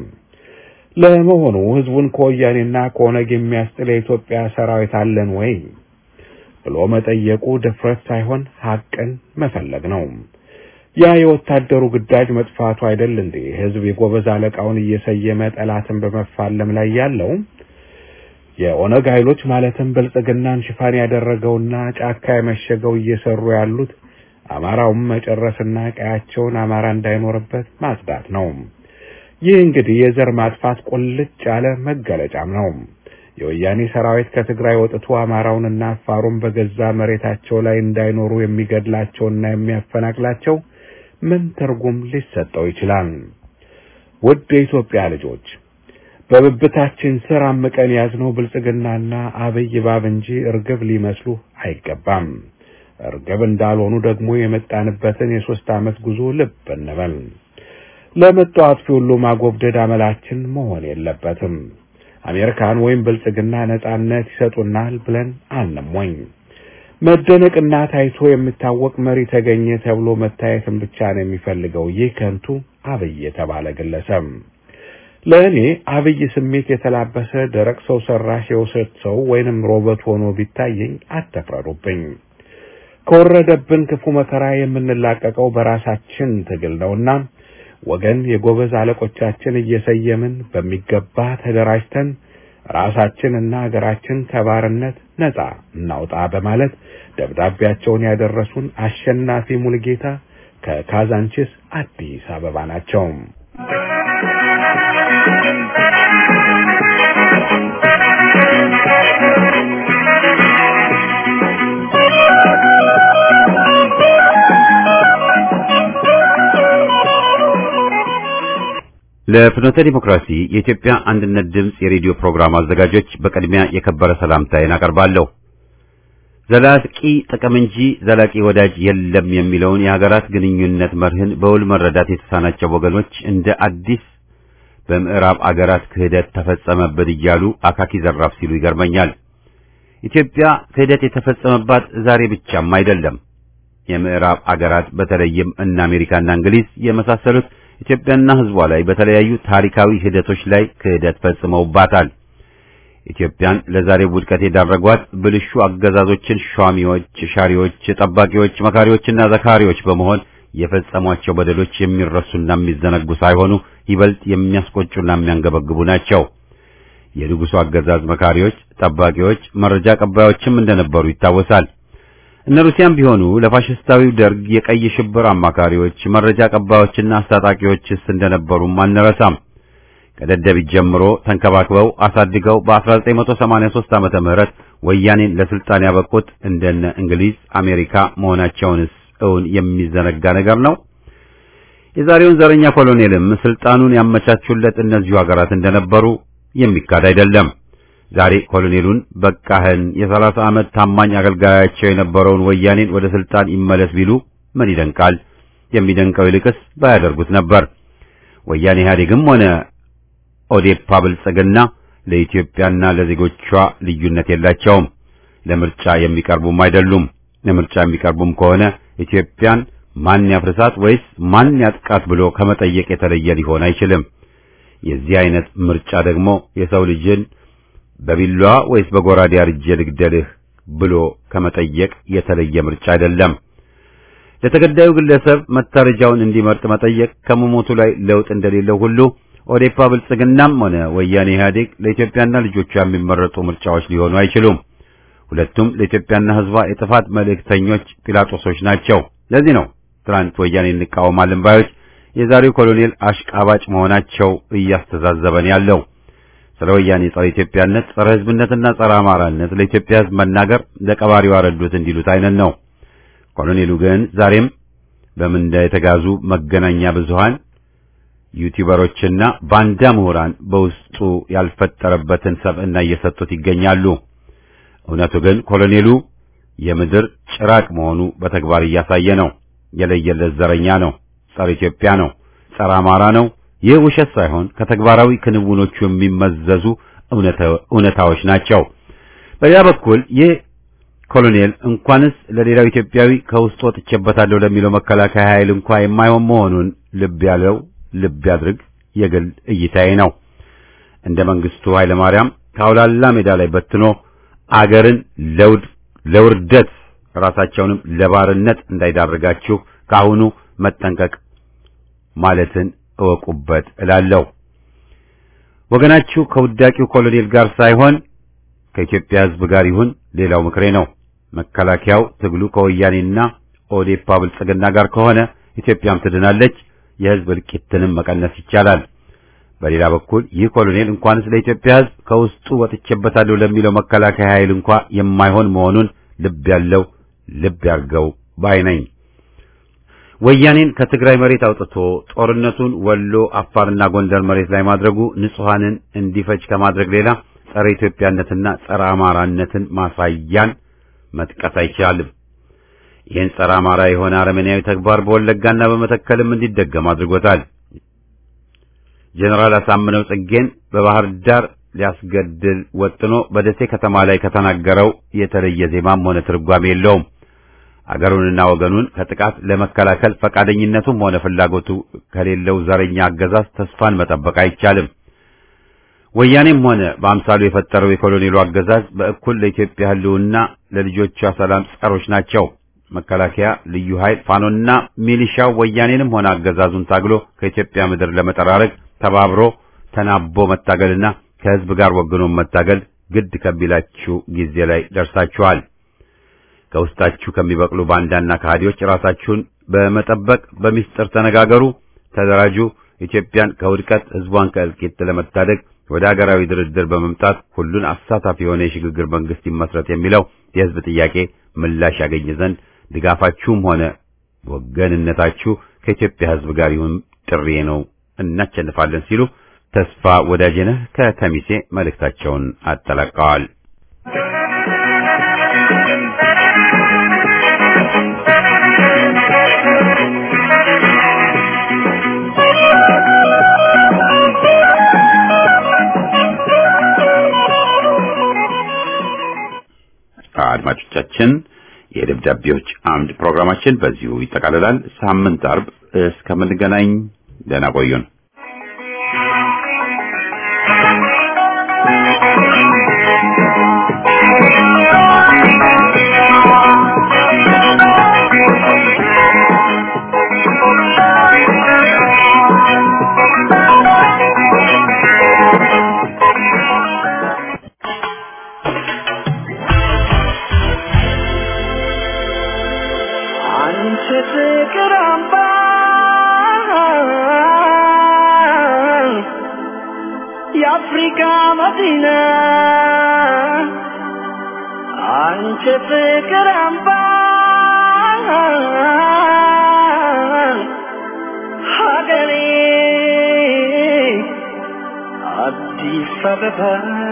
ለመሆኑ ሕዝቡን ከወያኔና ከኦነግ የሚያስጥል የኢትዮጵያ ሰራዊት አለን ወይ ብሎ መጠየቁ ድፍረት ሳይሆን ሐቅን መፈለግ ነው። ያ የወታደሩ ግዳጅ መጥፋቱ አይደል እንዴ ሕዝብ የጎበዝ አለቃውን እየሰየመ ጠላትን በመፋለም ላይ ያለው? የኦነግ ኃይሎች ማለትም ብልጽግናን ሽፋን ያደረገውና ጫካ የመሸገው እየሰሩ ያሉት አማራውን መጨረስና ቀያቸውን አማራ እንዳይኖርበት ማጽዳት ነው። ይህ እንግዲህ የዘር ማጥፋት ቁልጭ ያለ መገለጫም ነው። የወያኔ ሰራዊት ከትግራይ ወጥቶ አማራውንና አፋሩን በገዛ መሬታቸው ላይ እንዳይኖሩ የሚገድላቸውና የሚያፈናቅላቸው ምን ትርጉም ሊሰጠው ይችላል? ውድ የኢትዮጵያ ልጆች፣ በብብታችን ስር አምቀን ያዝነው ብልጽግናና አብይ ባብ እንጂ እርግብ ሊመስሉ አይገባም። እርግብ እንዳልሆኑ ደግሞ የመጣንበትን የሶስት ዓመት ጉዞ ልብ እንበል። ለመጣው አጥፊ ሁሉ ማጎብደድ አመላችን መሆን የለበትም። አሜሪካን ወይም ብልጽግና ነጻነት ይሰጡናል ብለን አንሞኝ። መደነቅና ታይቶ የሚታወቅ መሪ ተገኘ ተብሎ መታየትን ብቻ ነው የሚፈልገው ይህ ከንቱ አብይ የተባለ ግለሰብ። ለእኔ አብይ ስሜት የተላበሰ ደረቅ ሰው ሰራሽ የውሸት ሰው ወይንም ሮቦት ሆኖ ቢታየኝ አትፍረዱብኝ። ከወረደብን ክፉ መከራ የምንላቀቀው በራሳችን ትግል ነውና ወገን የጎበዝ አለቆቻችን እየሰየምን በሚገባ ተደራጅተን ራሳችንና ሀገራችን ከባርነት ነፃ እናውጣ በማለት ደብዳቤያቸውን ያደረሱን አሸናፊ ሙልጌታ ከካዛንቺስ አዲስ አበባ ናቸው።
ለፍኖተ ዲሞክራሲ የኢትዮጵያ አንድነት ድምጽ የሬዲዮ ፕሮግራም አዘጋጆች በቅድሚያ የከበረ ሰላምታዬን አቀርባለሁ። ዘላቂ ጥቅም እንጂ ዘላቂ ወዳጅ የለም የሚለውን የሀገራት ግንኙነት መርህን በውል መረዳት የተሳናቸው ወገኖች እንደ አዲስ በምዕራብ አገራት ክህደት ተፈጸመበት እያሉ አካኪ ዘራፍ ሲሉ ይገርመኛል። ኢትዮጵያ ክህደት የተፈጸመባት ዛሬ ብቻም አይደለም። የምዕራብ አገራት በተለይም እነ አሜሪካና እንግሊዝ የመሳሰሉት ኢትዮጵያና ሕዝቧ ላይ በተለያዩ ታሪካዊ ሂደቶች ላይ ክህደት ፈጽመውባታል። ኢትዮጵያን ለዛሬ ውድቀት የዳረጓት ብልሹ አገዛዞችን ሿሚዎች፣ ሻሪዎች፣ ጠባቂዎች፣ መካሪዎችና ዘካሪዎች በመሆን የፈጸሟቸው በደሎች የሚረሱና የሚዘነጉ ሳይሆኑ ይበልጥ የሚያስቆጩና የሚያንገበግቡ ናቸው። የንጉሡ አገዛዝ መካሪዎች፣ ጠባቂዎች፣ መረጃ ቀባዮችም እንደነበሩ ይታወሳል። እነ ሩሲያም ቢሆኑ ለፋሽስታዊው ደርግ የቀይ ሽብር አማካሪዎች፣ መረጃ ቀባዮችና አስታጣቂዎችስ እንደነበሩም አንረሳም። ከደደቢት ጀምሮ ተንከባክበው አሳድገው በ1983 ዓመተ ምህረት ወያኔን ለስልጣን ያበቁት እንደነ እንግሊዝ፣ አሜሪካ መሆናቸውንስ እውን የሚዘነጋ ነገር ነው? የዛሬውን ዘረኛ ኮሎኔልም ስልጣኑን ያመቻቹለት እነዚሁ ሀገራት እንደነበሩ የሚካድ አይደለም። ዛሬ ኮሎኔሉን በቃህን የሰላሳ ዓመት ታማኝ አገልጋያቸው የነበረውን ወያኔን ወደ ስልጣን ይመለስ ቢሉ ምን ይደንቃል? የሚደንቀው ይልቅስ ባያደርጉት ነበር። ወያኔ ኢህአዴግም ሆነ ኦዴፓ ብልጽግና ለኢትዮጵያና ለዜጎቿ ልዩነት የላቸውም። ለምርጫ የሚቀርቡም አይደሉም። ለምርጫ የሚቀርቡም ከሆነ ኢትዮጵያን ማን ያፍርሳት ወይስ ማን ያጥቃት ብሎ ከመጠየቅ የተለየ ሊሆን አይችልም። የዚህ አይነት ምርጫ ደግሞ የሰው ልጅን በቢላዋ ወይስ በጎራዴ አርጄ ልግደልህ ብሎ ከመጠየቅ የተለየ ምርጫ አይደለም። ለተገዳዩ ግለሰብ መታረጃውን እንዲመርጥ መጠየቅ ከመሞቱ ላይ ለውጥ እንደሌለው ሁሉ ኦዴፓ ብልጽግናም ሆነ ወያኔ ኢህአዴግ ለኢትዮጵያና ልጆቿ የሚመረጡ ምርጫዎች ሊሆኑ አይችሉም። ሁለቱም ለኢትዮጵያና ሕዝቧ የጥፋት መልእክተኞች ጲላጦሶች ናቸው። ለዚህ ነው ትናንት ወያኔ እንቃወማለን ባዮች የዛሬው ኮሎኔል አሽቃባጭ መሆናቸው እያስተዛዘበን ያለው። ስለ ወያኔ ጸረ ኢትዮጵያነት፣ ጸረ ሕዝብነትና ጸረ አማራነት ለኢትዮጵያ ሕዝብ መናገር ለቀባሪው አረዱት እንዲሉት አይነት ነው። ኮሎኔሉ ግን ዛሬም በምንዳ የተጋዙ መገናኛ ብዙሃን ዩቲዩበሮችና ባንዳ ምሁራን በውስጡ ያልፈጠረበትን ሰብዕና እየሰጡት ይገኛሉ። እውነቱ ግን ኮሎኔሉ የምድር ጭራቅ መሆኑ በተግባር እያሳየ ነው። የለየለት ዘረኛ ነው፣ ጸረ ኢትዮጵያ ነው፣ ጸረ አማራ ነው። ይህ ውሸት ሳይሆን ከተግባራዊ ክንውኖቹ የሚመዘዙ እውነታዎች ናቸው። በሌላ በኩል ይህ ኮሎኔል እንኳንስ ለሌላው ኢትዮጵያዊ ከውስጥ ወጥቼበታለሁ ለሚለው መከላከያ ኃይል እንኳን የማይሆን መሆኑን ልብ ያለው ልብ ያድርግ የግል እይታዬ ነው። እንደ መንግስቱ ኃይለ ማርያም ካውላላ ሜዳ ላይ በትኖ አገርን ለውድ ለውርደት ራሳቸውንም ለባርነት እንዳይዳርጋችሁ ካሁኑ መጠንቀቅ ማለትን እወቁበት እላለሁ። ወገናችሁ ከውዳቂው ኮሎኔል ጋር ሳይሆን ከኢትዮጵያ ሕዝብ ጋር ይሁን ሌላው ምክሬ ነው። መከላከያው ትግሉ ከወያኔና ኦዴፓ ብልጽግና ጋር ከሆነ ኢትዮጵያም ትድናለች፣ የህዝብ እልቂትንም መቀነስ ይቻላል። በሌላ በኩል ይህ ኮሎኔል እንኳንስ ለኢትዮጵያ ህዝብ ከውስጡ ወጥቼበታለሁ ለሚለው መከላከያ ኃይል እንኳን የማይሆን መሆኑን ልብ ያለው ልብ ያርገው ባይ ነኝ። ወያኔን ከትግራይ መሬት አውጥቶ ጦርነቱን ወሎ፣ አፋርና ጎንደር መሬት ላይ ማድረጉ ንጹሃንን እንዲፈጅ ከማድረግ ሌላ ጸረ ኢትዮጵያነትና ጸረ አማራነትን ማሳያን መጥቀስ አይቻልም። ይህን ጸረ አማራ የሆነ አረመኔያዊ ተግባር በወለጋና በመተከልም እንዲደገም አድርጎታል። ጀነራል አሳምነው ጽጌን በባህር ዳር ሊያስገድል ወጥኖ በደሴ ከተማ ላይ ከተናገረው የተለየ ዜማም ሆነ ትርጓሜ የለውም። አገሩንና ወገኑን ከጥቃት ለመከላከል ፈቃደኝነቱም ሆነ ፍላጎቱ ከሌለው ዘረኛ አገዛዝ ተስፋን መጠበቅ አይቻልም። ወያኔም ሆነ በአምሳሉ የፈጠረው የኮሎኔሉ አገዛዝ በእኩል ለኢትዮጵያ ህልውና ለልጆቿ ሰላም ጸሮች ናቸው። መከላከያ፣ ልዩ ኃይል፣ ፋኖና ሚሊሻው ወያኔንም ሆነ አገዛዙን ታግሎ ከኢትዮጵያ ምድር ለመጠራረግ ተባብሮ ተናቦ መታገልና ከህዝብ ጋር ወግኖ መታገል ግድ ከቢላችሁ ጊዜ ላይ ደርሳችኋል። ከውስጣችሁ ከሚበቅሉ ባንዳና ከሃዲዎች ራሳችሁን በመጠበቅ በሚስጥር ተነጋገሩ፣ ተደራጁ። ኢትዮጵያን ከውድቀት ህዝቧን ከእልቂት ለመታደግ ወደ ሀገራዊ ድርድር በመምጣት ሁሉን አሳታፊ የሆነ የሽግግር መንግስት ይመስረት የሚለው የህዝብ ጥያቄ ምላሽ ያገኝ ዘንድ ድጋፋችሁም ሆነ ወገንነታችሁ ከኢትዮጵያ ህዝብ ጋር ይሁን ጥሪ ነው። እናቸንፋለን ሲሉ ተስፋ ወዳጄነህ ከከሚሴ መልእክታቸውን አጠላቀዋል። አድማጮቻችን የደብዳቤዎች አምድ ፕሮግራማችን በዚሁ ይጠቃልላል። ሳምንት አርብ እስከምንገናኝ ደህና ቆዩን።
የአፍሪካ መዲና አንቺ ፍቅር አምባ ሀገሬ አዲስ አበባ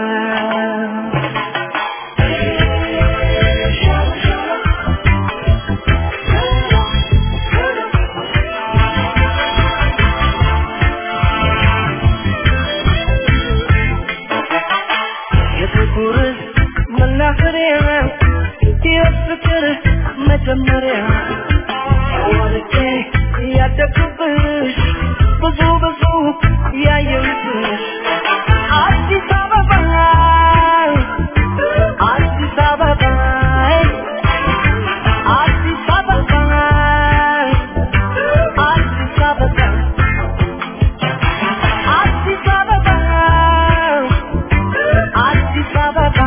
የፍቅር መጀመሪያ ወልጄ ያደግኩብሽ ብዙ ብዙ ያየሁብሽ አዲስ አበባ አዲስ አበባ አዲስ አበባ አዲስ አበባ አዲስ አበባ አዲስ አበባ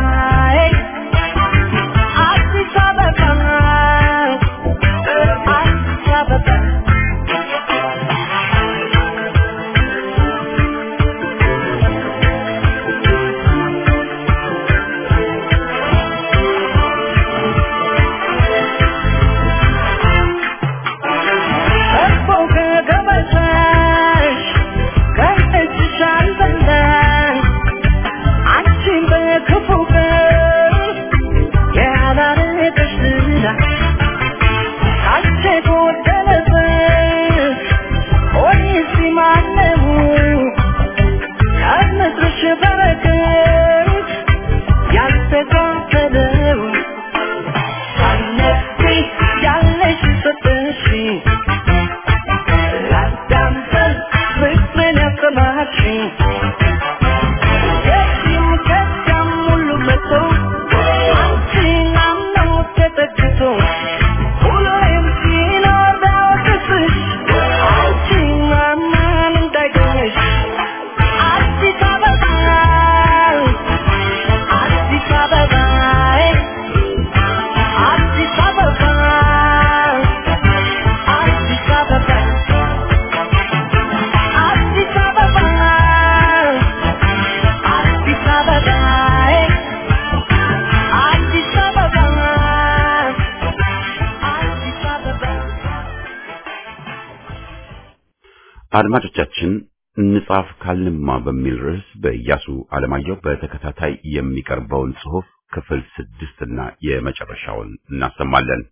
አድማጮቻችን እንጻፍ ካልንማ በሚል ርዕስ በኢያሱ አለማየሁ በተከታታይ የሚቀርበውን ጽሑፍ ክፍል ስድስት እና የመጨረሻውን እናሰማለን።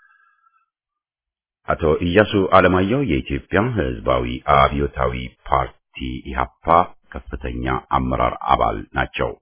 አቶ ኢያሱ አለማየሁ የኢትዮጵያ ሕዝባዊ አብዮታዊ ፓርቲ ኢህአፓ ከፍተኛ አመራር አባል ናቸው።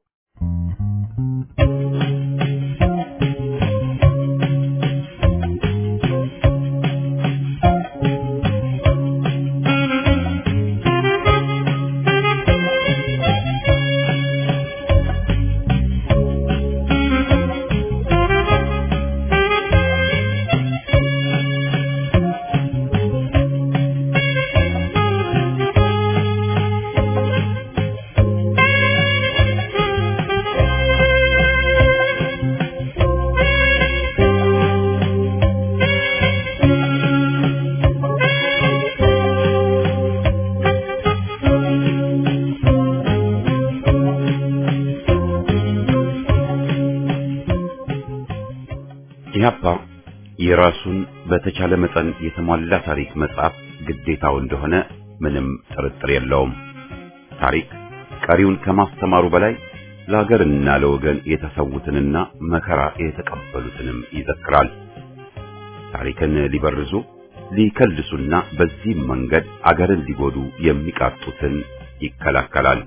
ኢህአፓ የራሱን በተቻለ መጠን የተሟላ ታሪክ መጻፍ ግዴታው እንደሆነ ምንም ጥርጥር የለውም። ታሪክ ቀሪውን ከማስተማሩ በላይ ለሀገርና ለወገን የተሰዉትንና መከራ የተቀበሉትንም ይዘክራል። ታሪክን ሊበርዙ ሊከልሱና በዚህ መንገድ አገርን ሊጎዱ የሚቃጡትን ይከላከላል።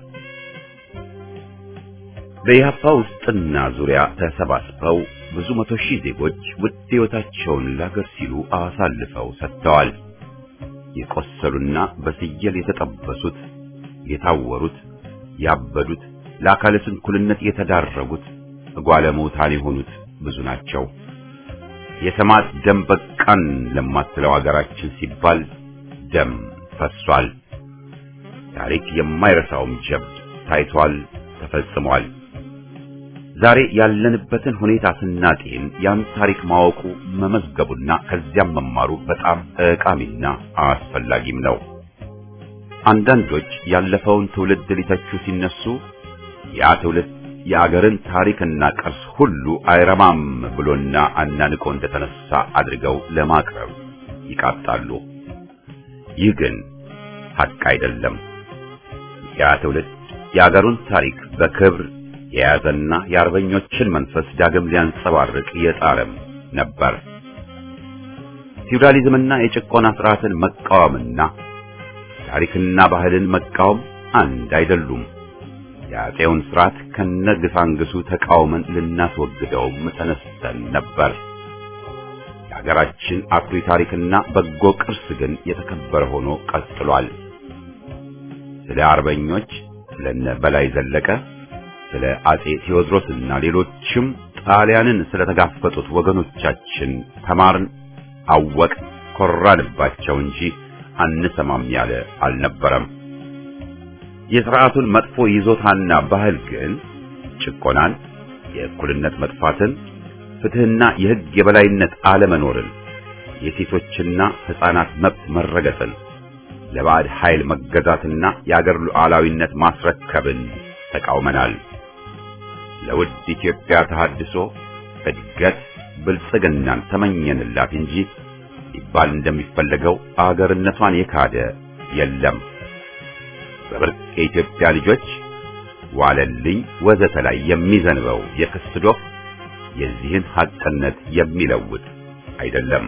በኢህአፓ ውስጥና ዙሪያ ተሰባስበው ብዙ መቶ ሺህ ዜጎች ውድ ሕይወታቸውን ለሀገር ሲሉ አሳልፈው ሰጥተዋል። የቆሰሉና በስየል የተጠበሱት፣ የታወሩት፣ ያበዱት፣ ለአካለ ስንኩልነት የተዳረጉት፣ ጓለሞታን የሆኑት ብዙ ናቸው። የሰማዕት ደም በቃን ለማትለው ሀገራችን ሲባል ደም ፈሷል። ታሪክ የማይረሳውም ጀብድ ታይቷል፣ ተፈጽሟል። ዛሬ ያለንበትን ሁኔታ ስናጤን ያን ታሪክ ማወቁ መመዝገቡና ከዚያም መማሩ በጣም ጠቃሚና አስፈላጊም ነው። አንዳንዶች ያለፈውን ትውልድ ሊተቹ ሲነሱ ያ ትውልድ የአገርን ታሪክና ቅርስ ሁሉ አይረማም ብሎና አናንቆ እንደተነሳ አድርገው ለማቅረብ ይቃጣሉ። ይህ ግን ሐቅ አይደለም። ያ ትውልድ የአገሩን ታሪክ በክብር የያዘና የአርበኞችን መንፈስ ዳግም ሊያንጸባርቅ የጣረም ነበር። ፊውዳሊዝምና የጭቆና ስርዓትን መቃወምና ታሪክና ባህልን መቃወም አንድ አይደሉም። የአፄውን ስርዓት ከነግሳንግሱ ተቃውመን ልናስወግደውም ተነስተን ነበር። የሀገራችን አኩሪ ታሪክና በጎ ቅርስ ግን የተከበረ ሆኖ ቀጥሏል። ስለ አርበኞች ስለነ በላይ ዘለቀ፣ ስለ አፄ ቴዎድሮስና ሌሎችም ጣሊያንን ስለተጋፈጡት ወገኖቻችን ተማርን፣ አወቅ፣ ኮራንባቸው እንጂ አንሰማም ያለ አልነበረም። የሥርዓቱን መጥፎ ይዞታና ባህል ግን ጭቆናን፣ የእኩልነት መጥፋትን፣ ፍትህና የሕግ የበላይነት አለመኖርን፣ የሴቶችና ሕፃናት መብት መረገጥን፣ ለባዕድ ኃይል መገዛትና የአገር ሉዓላዊነት ማስረከብን ተቃውመናል። ለውድ ኢትዮጵያ ተሐድሶ፣ እድገት፣ ብልጽግናን ተመኘንላት እንጂ ይባል እንደሚፈለገው አገርነቷን የካደ የለም። በብርቅ የኢትዮጵያ ልጆች ዋለልኝ ወዘተ ላይ የሚዘንበው የክስ ዶፍ የዚህን ሐቅነት የሚለውጥ አይደለም።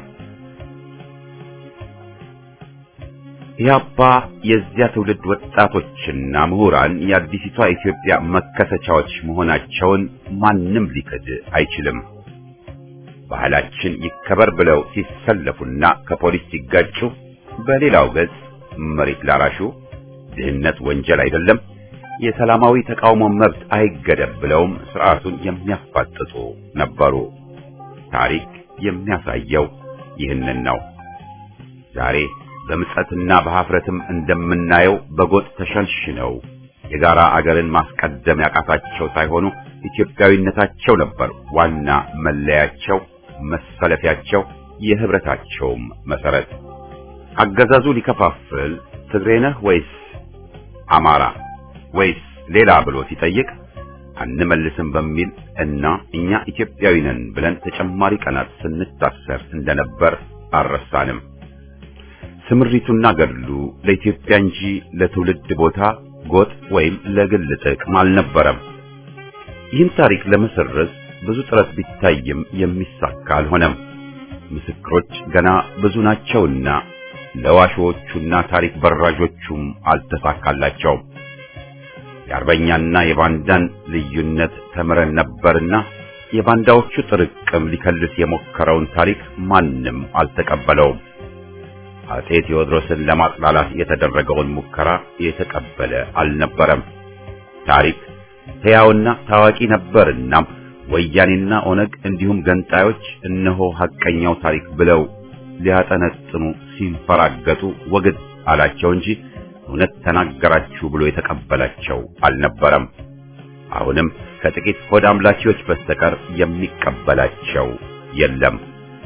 ኢህአፓ የዚያ ትውልድ ወጣቶችና ምሁራን የአዲሲቷ ኢትዮጵያ መከሰቻዎች መሆናቸውን ማንም ሊክድ አይችልም። ባህላችን ይከበር ብለው ሲሰለፉና ከፖሊስ ሲጋጩ፣ በሌላው ገጽ መሬት ላራሹ ድህነት ወንጀል አይደለም፣ የሰላማዊ ተቃውሞ መብት አይገደብ ብለውም ስርዓቱን የሚያፋጥጡ ነበሩ። ታሪክ የሚያሳየው ይህንን ነው። ዛሬ በምጸትና በኀፍረትም እንደምናየው በጎጥ ተሸንሽነው የጋራ አገርን ማስቀደም ያቃታቸው ሳይሆኑ ኢትዮጵያዊነታቸው ነበር ዋና መለያቸው፣ መሰለፊያቸው፣ የህብረታቸውም መሰረት። አገዛዙ ሊከፋፍል ትግሬ ነህ ወይስ አማራ ወይስ ሌላ ብሎ ሲጠይቅ አንመልስም በሚል እና እኛ ኢትዮጵያዊ ነን ብለን ተጨማሪ ቀናት ስንታሰር እንደነበር አልረሳንም። ስምሪቱና ገድሉ ለኢትዮጵያ እንጂ ለትውልድ ቦታ ጎጥ ወይም ለግል ጥቅም አልነበረም። ይህን ታሪክ ለመሰረዝ ብዙ ጥረት ቢታይም የሚሳካ አልሆነም። ምስክሮች ገና ብዙ ናቸውና ለዋሾቹና ታሪክ በራዦቹም አልተሳካላቸውም። የአርበኛና የባንዳን ልዩነት ተምረን ነበርና የባንዳዎቹ ጥርቅም ሊከልስ የሞከረውን ታሪክ ማንም አልተቀበለውም። አጼ ቴዎድሮስን ለማጥላላት የተደረገውን ሙከራ የተቀበለ አልነበረም። ታሪክ ሕያውና ታዋቂ ነበርና ወያኔና ኦነግ እንዲሁም ገንጣዮች እነሆ ሐቀኛው ታሪክ ብለው ሊያጠነጥኑ ሲንፈራገጡ ወግድ አላቸው እንጂ እውነት ተናገራችሁ ብሎ የተቀበላቸው አልነበረም። አሁንም ከጥቂት ሆድ አምላኪዎች በስተቀር የሚቀበላቸው የለም።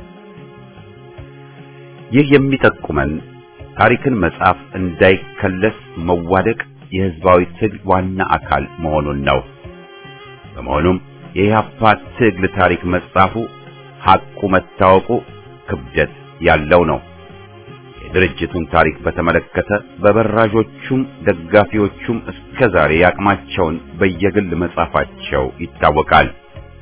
ይህ የሚጠቁመን ታሪክን መጻፍ እንዳይከለስ መዋደቅ የሕዝባዊ ትግል ዋና አካል መሆኑን ነው። በመሆኑም የኢህአፓ ትግል ታሪክ መጻፉ ሐቁ መታወቁ ክብደት ያለው ነው። የድርጅቱን ታሪክ በተመለከተ በበራዦቹም ደጋፊዎቹም እስከዛሬ ያቅማቸውን በየግል መጻፋቸው ይታወቃል።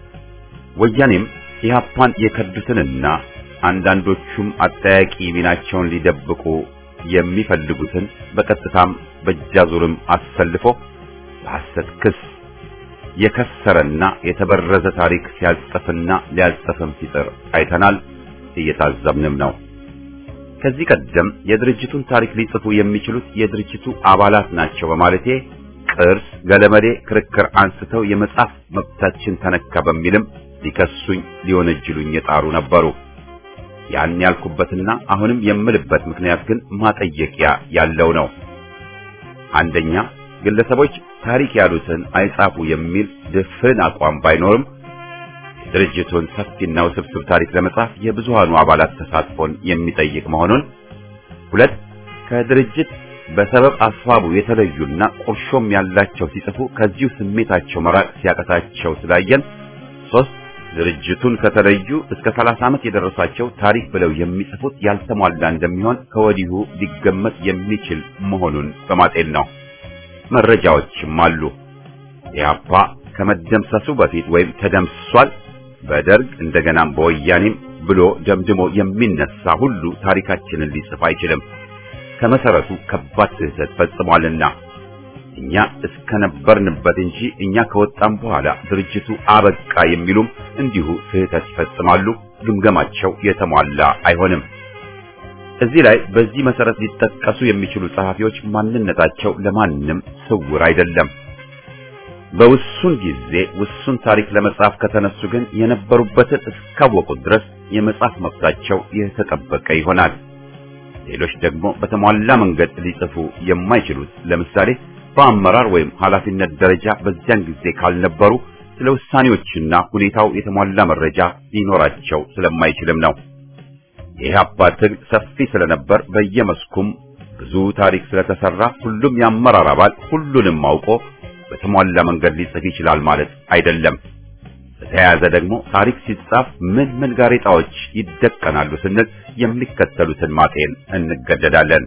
ወያኔም ኢህአፓን የከዱትንና አንዳንዶቹም አጠያቂ ሚናቸውን ሊደብቁ የሚፈልጉትን በቀጥታም በእጃዙርም አሰልፎ በሐሰት ክስ የከሰረና የተበረዘ ታሪክ ሲያጽፍና ሊያጽፍም ሲጥር አይተናል፣ እየታዘብንም ነው። ከዚህ ቀደም የድርጅቱን ታሪክ ሊጽፉ የሚችሉት የድርጅቱ አባላት ናቸው በማለቴ ቅርስ ገለመዴ ክርክር አንስተው የመጻፍ መብታችን ተነካ በሚልም ሊከሱኝ ሊወነጅሉኝ የጣሩ ነበሩ። ያን ያልኩበትና አሁንም የምልበት ምክንያት ግን ማጠየቂያ ያለው ነው። አንደኛ ግለሰቦች ታሪክ ያሉትን አይጻፉ የሚል ድፍን አቋም ባይኖርም ድርጅቱን ሰፊና ውስብስብ ታሪክ ለመጻፍ የብዙሃኑ አባላት ተሳትፎን የሚጠይቅ መሆኑን፣ ሁለት ከድርጅት በሰበብ አስባቡ የተለዩና ቁርሾም ያላቸው ሲጽፉ ከዚሁ ስሜታቸው መራቅ ሲያቀታቸው ስላየን፣ ሶስት ድርጅቱን ከተለዩ እስከ ሰላሳ ዓመት የደረሳቸው ታሪክ ብለው የሚጽፉት ያልተሟላ እንደሚሆን ከወዲሁ ሊገመት የሚችል መሆኑን በማጤን ነው። መረጃዎችም አሉ። ኢህአፓ ከመደምሰሱ በፊት ወይም ተደምስሷል በደርግ እንደገናም በወያኔም ብሎ ደምድሞ የሚነሳ ሁሉ ታሪካችንን ሊጽፍ አይችልም። ከመሰረቱ ከባድ ስህተት ፈጽሟልና እኛ እስከነበርንበት እንጂ እኛ ከወጣን በኋላ ድርጅቱ አበቃ የሚሉም እንዲሁ ስህተት ይፈጽማሉ። ግምገማቸው የተሟላ አይሆንም። እዚህ ላይ በዚህ መሰረት ሊጠቀሱ የሚችሉ ጸሐፊዎች ማንነታቸው ለማንም ስውር አይደለም። በውሱን ጊዜ ውሱን ታሪክ ለመጻፍ ከተነሱ ግን የነበሩበትን እስካወቁት ድረስ የመጻፍ መብታቸው የተጠበቀ ይሆናል። ሌሎች ደግሞ በተሟላ መንገድ ሊጽፉ የማይችሉት ለምሳሌ በአመራር ወይም ኃላፊነት ደረጃ በዚያን ጊዜ ካልነበሩ ስለ ውሳኔዎችና ሁኔታው የተሟላ መረጃ ሊኖራቸው ስለማይችልም ነው። የኢህአፓ ትግል ሰፊ ስለነበር በየመስኩም ብዙ ታሪክ ስለተሰራ ሁሉም የአመራር አባል ሁሉንም አውቆ በተሟላ መንገድ ሊጽፍ ይችላል ማለት አይደለም። በተያያዘ ደግሞ ታሪክ ሲጻፍ ምን ምን ጋሬጣዎች ይደቀናሉ ስንል የሚከተሉትን ማጤን እንገደዳለን።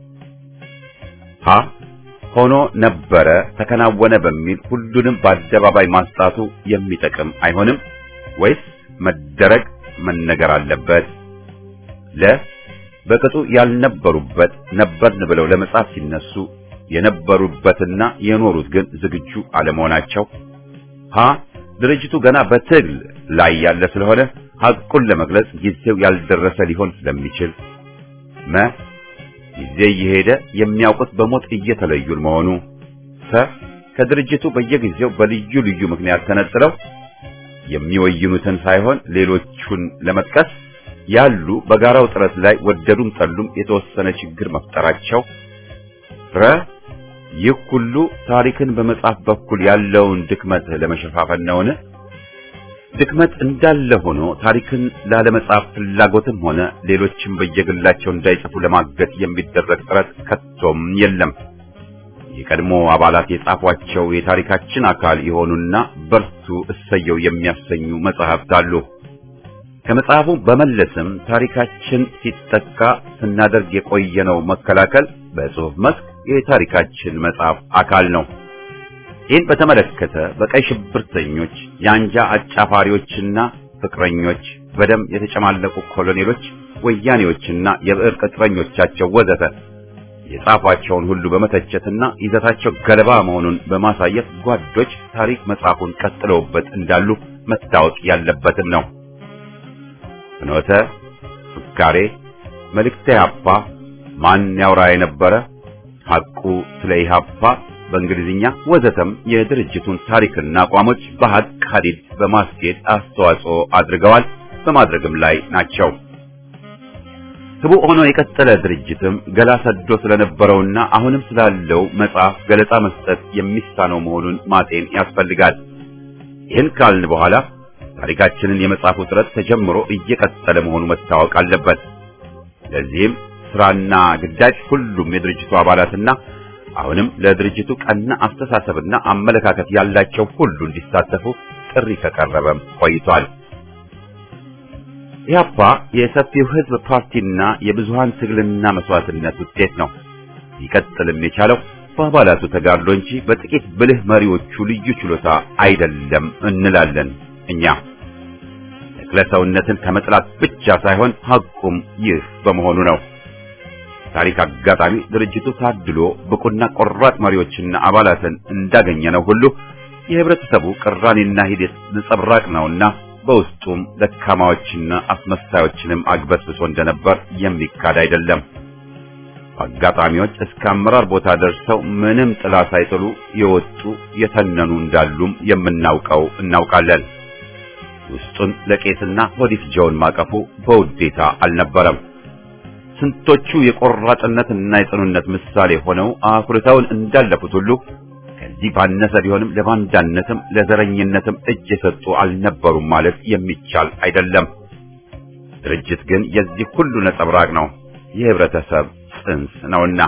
ሀ ሆኖ ነበረ ተከናወነ በሚል ሁሉንም በአደባባይ ማስጣቱ የሚጠቅም አይሆንም ወይስ መደረግ መነገር አለበት? ለ በቅጡ ያልነበሩበት ነበርን ብለው ለመጻፍ ሲነሱ የነበሩበትና የኖሩት ግን ዝግጁ አለመሆናቸው። ሀ ድርጅቱ ገና በትግል ላይ ያለ ስለሆነ ሐቁን ለመግለጽ ጊዜው ያልደረሰ ሊሆን ስለሚችል። መ ጊዜ እየሄደ የሚያውቁት በሞት እየተለዩን መሆኑ። ሰ ከድርጅቱ በየጊዜው በልዩ ልዩ ምክንያት ተነጥለው የሚወይኑትን ሳይሆን ሌሎቹን ለመጥቀስ ያሉ በጋራው ጥረት ላይ ወደዱም ጠሉም የተወሰነ ችግር መፍጠራቸው። ረ ይህ ሁሉ ታሪክን በመጻፍ በኩል ያለውን ድክመት ለመሸፋፈን ነውን? ድክመት እንዳለ ሆኖ ታሪክን ላለመጻፍ ፍላጎትም ሆነ ሌሎችም በየግላቸው እንዳይጽፉ ለማገድ የሚደረግ ጥረት ከቶም የለም። የቀድሞ አባላት የጻፏቸው የታሪካችን አካል የሆኑና በርቱ እሰየው የሚያሰኙ መጽሐፍት አሉ። ከመጽሐፉ በመለስም ታሪካችን ሲጠቃ ስናደርግ የቆየነው መከላከል በጽሑፍ መስክ የታሪካችን መጽሐፍ አካል ነው። ይህን በተመለከተ በቀይ ሽብርተኞች፣ የአንጃ አጫፋሪዎችና ፍቅረኞች፣ በደም የተጨማለቁ ኮሎኔሎች፣ ወያኔዎችና የብዕር ቅጥረኞቻቸው ወዘተ የጻፏቸውን ሁሉ በመተቸትና ይዘታቸው ገለባ መሆኑን በማሳየት ጓዶች ታሪክ መጽሐፉን ቀጥለውበት እንዳሉ መታወቅ ያለበትም ነው። ፍኖተ፣ ፍካሬ፣ መልእክተ ኢሕአፓ፣ ማን ያውራ የነበረ፣ ሐቁ ስለ ኢሕአፓ በእንግሊዝኛ ወዘተም የድርጅቱን ታሪክና አቋሞች በሐቅ ሐዲድ በማስኬድ አስተዋጽኦ አድርገዋል፣ በማድረግም ላይ ናቸው። ህቡዕ ሆኖ የቀጠለ ድርጅትም ገላ ሰዶ ስለነበረውና አሁንም ስላለው መጽሐፍ ገለጻ መስጠት የሚሳነው መሆኑን ማጤን ያስፈልጋል። ይህን ካልን በኋላ ታሪካችንን የመጽሐፉ ጥረት ተጀምሮ እየቀጠለ መሆኑ መታወቅ አለበት። ለዚህም ስራና ግዳጅ ሁሉም የድርጅቱ አባላትና አሁንም ለድርጅቱ ቀና አስተሳሰብና አመለካከት ያላቸው ሁሉ እንዲሳተፉ ጥሪ ከቀረበም ቆይቷል። ኢሕአፓ የሰፊው ህዝብ ፓርቲና የብዙሃን ትግልና መስዋዕትነት ውጤት ነው። ይቀጥልም የቻለው በአባላቱ ተጋድሎ እንጂ በጥቂት ብልህ መሪዎቹ ልዩ ችሎታ አይደለም እንላለን እኛ። ተክለሰውነትን ከመጥላት ብቻ ሳይሆን ሐቁም ይህ በመሆኑ ነው። ታሪክ አጋጣሚ ድርጅቱ ታድሎ ብቁና ቆራጥ መሪዎችና አባላትን እንዳገኘነው ሁሉ የህብረተሰቡ ቅራኔና ሂደት ነጸብራቅ ነውና በውስጡም ደካማዎችና አስመሳዮችንም አግበስብሶ እንደነበር የሚካድ አይደለም። አጋጣሚዎች እስከ አመራር ቦታ ደርሰው ምንም ጥላ ሳይጥሉ የወጡ የተነኑ እንዳሉም የምናውቀው እናውቃለን። ውስጡን ለቄስና ሆዲፍ ጆን ማቀፉ በውዴታ አልነበረም። ስንቶቹ የቆራጥነትና የጽኑነት ምሳሌ ሆነው አኩርተውን እንዳለፉት ሁሉ ከዚህ ባነሰ ቢሆንም ለባንዳነትም ለዘረኝነትም እጅ የሰጡ አልነበሩም ማለት የሚቻል አይደለም። ድርጅት ግን የዚህ ሁሉ ነጸብራቅ ነው፣ የህብረተሰብ ጽንስ ነውና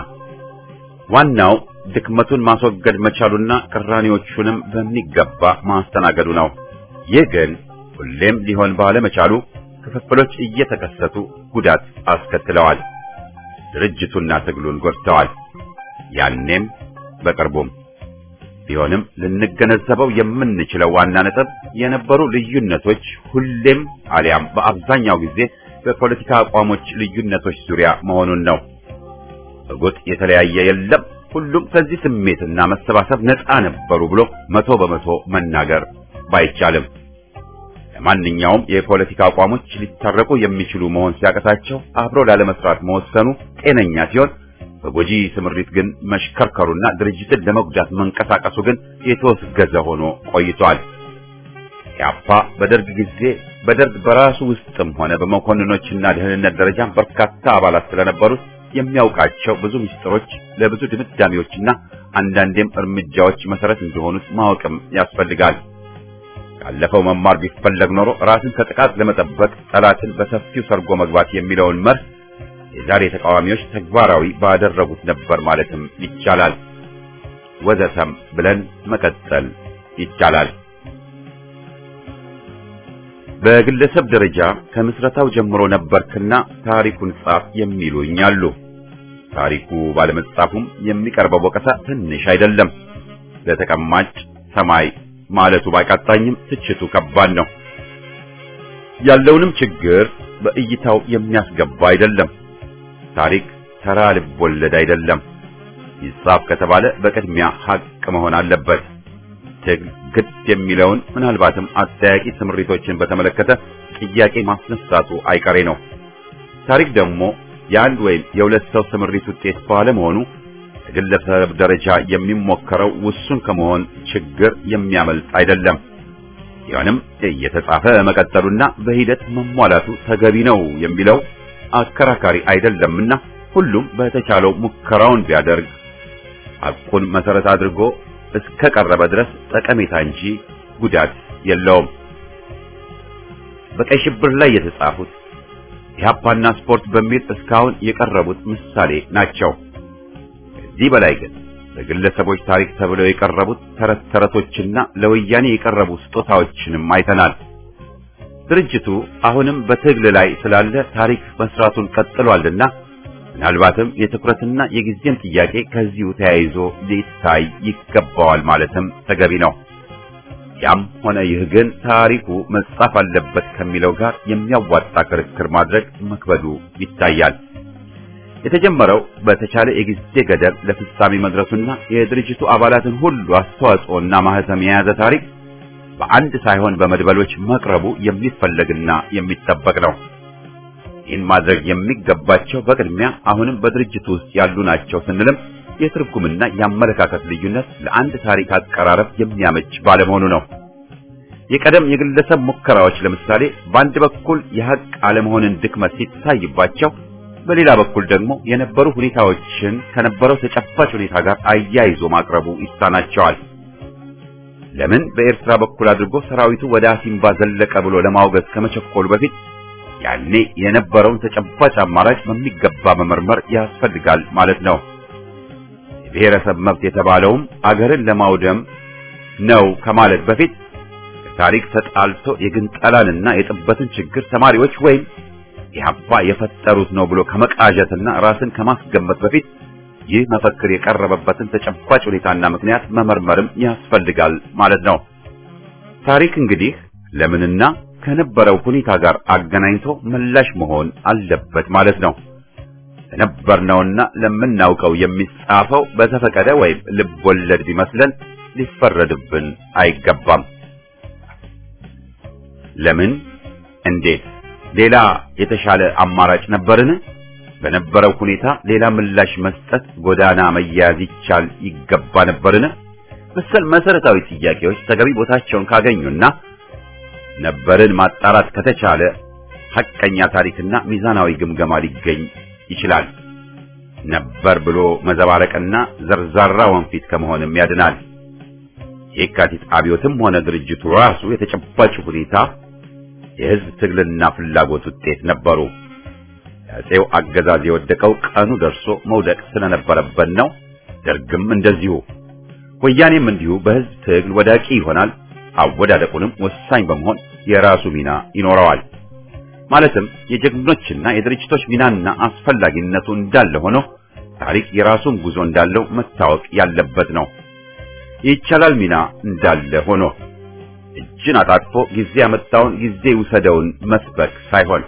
ዋናው ድክመቱን ማስወገድ መቻሉና ቅራኔዎቹንም በሚገባ ማስተናገዱ ነው። ይህ ግን ሁሌም ሊሆን ባለመቻሉ ክፍፍሎች እየተከሰቱ ጉዳት አስከትለዋል። ድርጅቱና ትግሉን ጎድተዋል። ያኔም በቅርቡም ቢሆንም ልንገነዘበው የምንችለው ዋና ነጥብ የነበሩ ልዩነቶች ሁሌም አሊያም በአብዛኛው ጊዜ በፖለቲካ አቋሞች ልዩነቶች ዙሪያ መሆኑን ነው። በጎጥ የተለያየ የለም፣ ሁሉም ከዚህ ስሜትና መሰባሰብ ነፃ ነበሩ ብሎ መቶ በመቶ መናገር ባይቻልም ለማንኛውም የፖለቲካ አቋሞች ሊታረቁ የሚችሉ መሆን ሲያቀታቸው አብሮ ላለመስራት መወሰኑ ጤነኛ ሲሆን፣ በጎጂ ስምሪት ግን መሽከርከሩና ድርጅትን ለመጉዳት መንቀሳቀሱ ግን የተወገዘ ሆኖ ቆይቷል። ኢሕአፓ በደርግ ጊዜ በደርግ በራሱ ውስጥም ሆነ በመኮንኖችና ደህንነት ደረጃ በርካታ አባላት ስለነበሩት የሚያውቃቸው ብዙ ምስጢሮች ለብዙ ድምዳሜዎችና አንዳንዴም እርምጃዎች መሰረት እንደሆኑት ማወቅም ያስፈልጋል። ካለፈው መማር ቢፈለግ ኖሮ ራስን ከጥቃት ለመጠበቅ ጠላትን በሰፊው ሰርጎ መግባት የሚለውን መርህ የዛሬ ተቃዋሚዎች ተግባራዊ ባደረጉት ነበር ማለትም ይቻላል። ወዘተም ብለን መቀጠል ይቻላል። በግለሰብ ደረጃ ከምስረታው ጀምሮ ነበርክና ታሪኩን ጻፍ የሚሉኝ አሉ። ታሪኩ ባለመጻፉም የሚቀርበው ወቀሳ ትንሽ አይደለም። ለተቀማጭ ሰማይ ማለቱ ባይቃጣኝም ትችቱ ከባድ ነው። ያለውንም ችግር በእይታው የሚያስገባ አይደለም። ታሪክ ተራ ልቦለድ አይደለም። ይጻፍ ከተባለ በቅድሚያ ሐቅ መሆን አለበት። ትግል ግድ የሚለውን ምናልባትም አጠያቂ ስምሪቶችን በተመለከተ ጥያቄ ማስነሳቱ አይቀሬ ነው። ታሪክ ደግሞ የአንድ ወይም የሁለት ሰው ስምሪት ውጤት ባለመሆኑ በግለሰብ ደረጃ የሚሞከረው ውሱን ከመሆን ችግር የሚያመልጥ አይደለም። ይሁንም እየተጻፈ መቀጠሉና በሂደት መሟላቱ ተገቢ ነው የሚለው አከራካሪ አይደለምና ሁሉም በተቻለው ሙከራውን ቢያደርግ ሐቁን መሰረት አድርጎ እስከ ቀረበ ድረስ ጠቀሜታ እንጂ ጉዳት የለውም። በቀይ ሽብር ላይ የተጻፉት ኢሕአፓና ስፖርት በሚል እስካሁን የቀረቡት ምሳሌ ናቸው። ከዚህ በላይ ግን በግለሰቦች ታሪክ ተብለው የቀረቡት ተረት ተረቶችና ለወያኔ የቀረቡ ስጦታዎችንም አይተናል። ድርጅቱ አሁንም በትግል ላይ ስላለ ታሪክ መስራቱን ቀጥሏልና ምናልባትም የትኩረትና የጊዜም ጥያቄ ከዚሁ ተያይዞ ሊታይ ይገባዋል ማለትም ተገቢ ነው። ያም ሆነ ይህ ግን ታሪኩ መጻፍ አለበት ከሚለው ጋር የሚያዋጣ ክርክር ማድረግ መክበዱ ይታያል። የተጀመረው በተቻለ የጊዜ ገደብ ለፍጻሜ መድረሱና የድርጅቱ አባላትን ሁሉ አስተዋጽኦና ማህተም የያዘ ታሪክ በአንድ ሳይሆን በመድበሎች መቅረቡ የሚፈለግና የሚጠበቅ ነው። ይህን ማድረግ የሚገባቸው በቅድሚያ አሁንም በድርጅቱ ውስጥ ያሉ ናቸው ስንልም የትርጉምና የአመለካከት ልዩነት ለአንድ ታሪክ አቀራረብ የሚያመች ባለመሆኑ ነው። የቀደም የግለሰብ ሙከራዎች ለምሳሌ በአንድ በኩል የሐቅ አለመሆንን ድክመት ሲታይባቸው፣ በሌላ በኩል ደግሞ የነበሩ ሁኔታዎችን ከነበረው ተጨባጭ ሁኔታ ጋር አያይዞ ማቅረቡ ይሳናቸዋል። ለምን በኤርትራ በኩል አድርጎ ሰራዊቱ ወደ አሲምባ ዘለቀ ብሎ ለማውገዝ ከመቸኮሉ በፊት ያኔ የነበረውን ተጨባጭ አማራጭ በሚገባ መመርመር ያስፈልጋል ማለት ነው። የብሔረሰብ መብት የተባለውም አገርን ለማውደም ነው ከማለት በፊት ታሪክ ተጣልቶ የግንጠላንና የጥበትን ችግር ተማሪዎች ወይም ኢህአፓ የፈጠሩት ነው ብሎ ከመቃዠትና ራስን ከማስገመት በፊት ይህ መፈክር የቀረበበትን ተጨባጭ ሁኔታና ምክንያት መመርመርም ያስፈልጋል ማለት ነው። ታሪክ እንግዲህ ለምንና ከነበረው ሁኔታ ጋር አገናኝቶ ምላሽ መሆን አለበት ማለት ነው። ለነበርነውና ለምናውቀው የሚጻፈው በተፈቀደ ወይም ልብ ወለድ ቢመስለን ሊፈረድብን አይገባም። ለምን? እንዴት? ሌላ የተሻለ አማራጭ ነበርን? በነበረው ሁኔታ ሌላ ምላሽ መስጠት ጎዳና መያዝ ይቻል ይገባ ነበርን? መሰል መሰረታዊ ጥያቄዎች ተገቢ ቦታቸውን ካገኙና ነበርን ማጣራት ከተቻለ ሐቀኛ ታሪክና ሚዛናዊ ግምገማ ሊገኝ ይችላል። ነበር ብሎ መዘባረቅና ዘርዛራ ወንፊት ከመሆንም ያድናል። የካቲት አብዮትም ሆነ ድርጅቱ ራሱ የተጨባጭ ሁኔታ የህዝብ ትግልና ፍላጎት ውጤት ነበሩ። ያጼው አገዛዝ የወደቀው ቀኑ ደርሶ መውደቅ ስለነበረበት ነው። ደርግም እንደዚሁ፣ ወያኔም እንዲሁ በህዝብ ትግል ወዳቂ ይሆናል። አወዳደቁንም ወሳኝ በመሆን የራሱ ሚና ይኖረዋል። ማለትም የጀግኖችና የድርጅቶች ሚናና አስፈላጊነቱ እንዳለ ሆኖ ታሪክ የራሱን ጉዞ እንዳለው መታወቅ ያለበት ነው። ይቻላል ሚና እንዳለ ሆኖ እጅን አጣጥፎ ጊዜ ያመጣውን ጊዜ ውሰደውን መስበክ ሳይሆን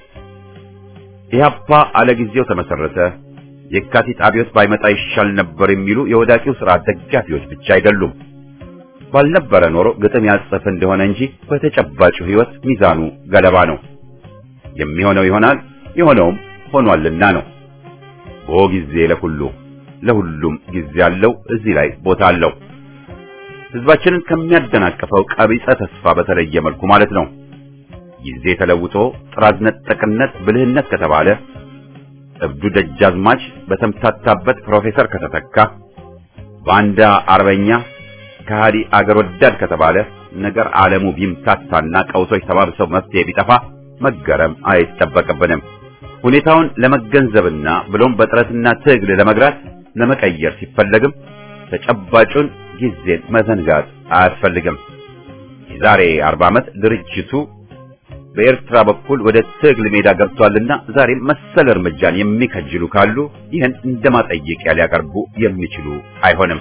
ኢህአፓ አለ ጊዜው ተመሰረተ፣ የካቲት አብዮት ባይመጣ ይሻል ነበር የሚሉ የወዳቂው ስርዓት ደጋፊዎች ብቻ አይደሉም። ባልነበረ ኖሮ ግጥም ያጽፍ እንደሆነ እንጂ በተጨባጩ ህይወት ሚዛኑ ገለባ ነው። የሚሆነው ይሆናል፣ የሆነውም ሆኗልና ነው። ቦ ጊዜ ለሁሉ ለሁሉም ጊዜ አለው። እዚህ ላይ ቦታ አለው። ህዝባችንን ከሚያደናቅፈው ቀቢጸ ተስፋ በተለየ መልኩ ማለት ነው። ጊዜ ተለውጦ ጥራዝ ነጠቅነት ብልህነት ከተባለ፣ እብዱ ደጃዝማች በተምታታበት ፕሮፌሰር ከተተካ፣ ባንዳ አርበኛ ከሃዲ አገር ወዳድ ከተባለ፣ ነገር ዓለሙ ቢምታታና ቀውሶች ተባብሰው መፍትሄ ቢጠፋ መገረም አይጠበቅብንም። ሁኔታውን ለመገንዘብና ብሎም በጥረትና ትግል ለመግራት ለመቀየር ሲፈለግም ተጨባጩን ጊዜን መዘንጋት አያስፈልግም። የዛሬ አርባ ዓመት ድርጅቱ በኤርትራ በኩል ወደ ትግል ሜዳ ገብቷልና ዛሬም መሰል እርምጃን የሚከጅሉ ካሉ ይህን እንደማጠየቂያ ሊያቀርቡ የሚችሉ አይሆንም።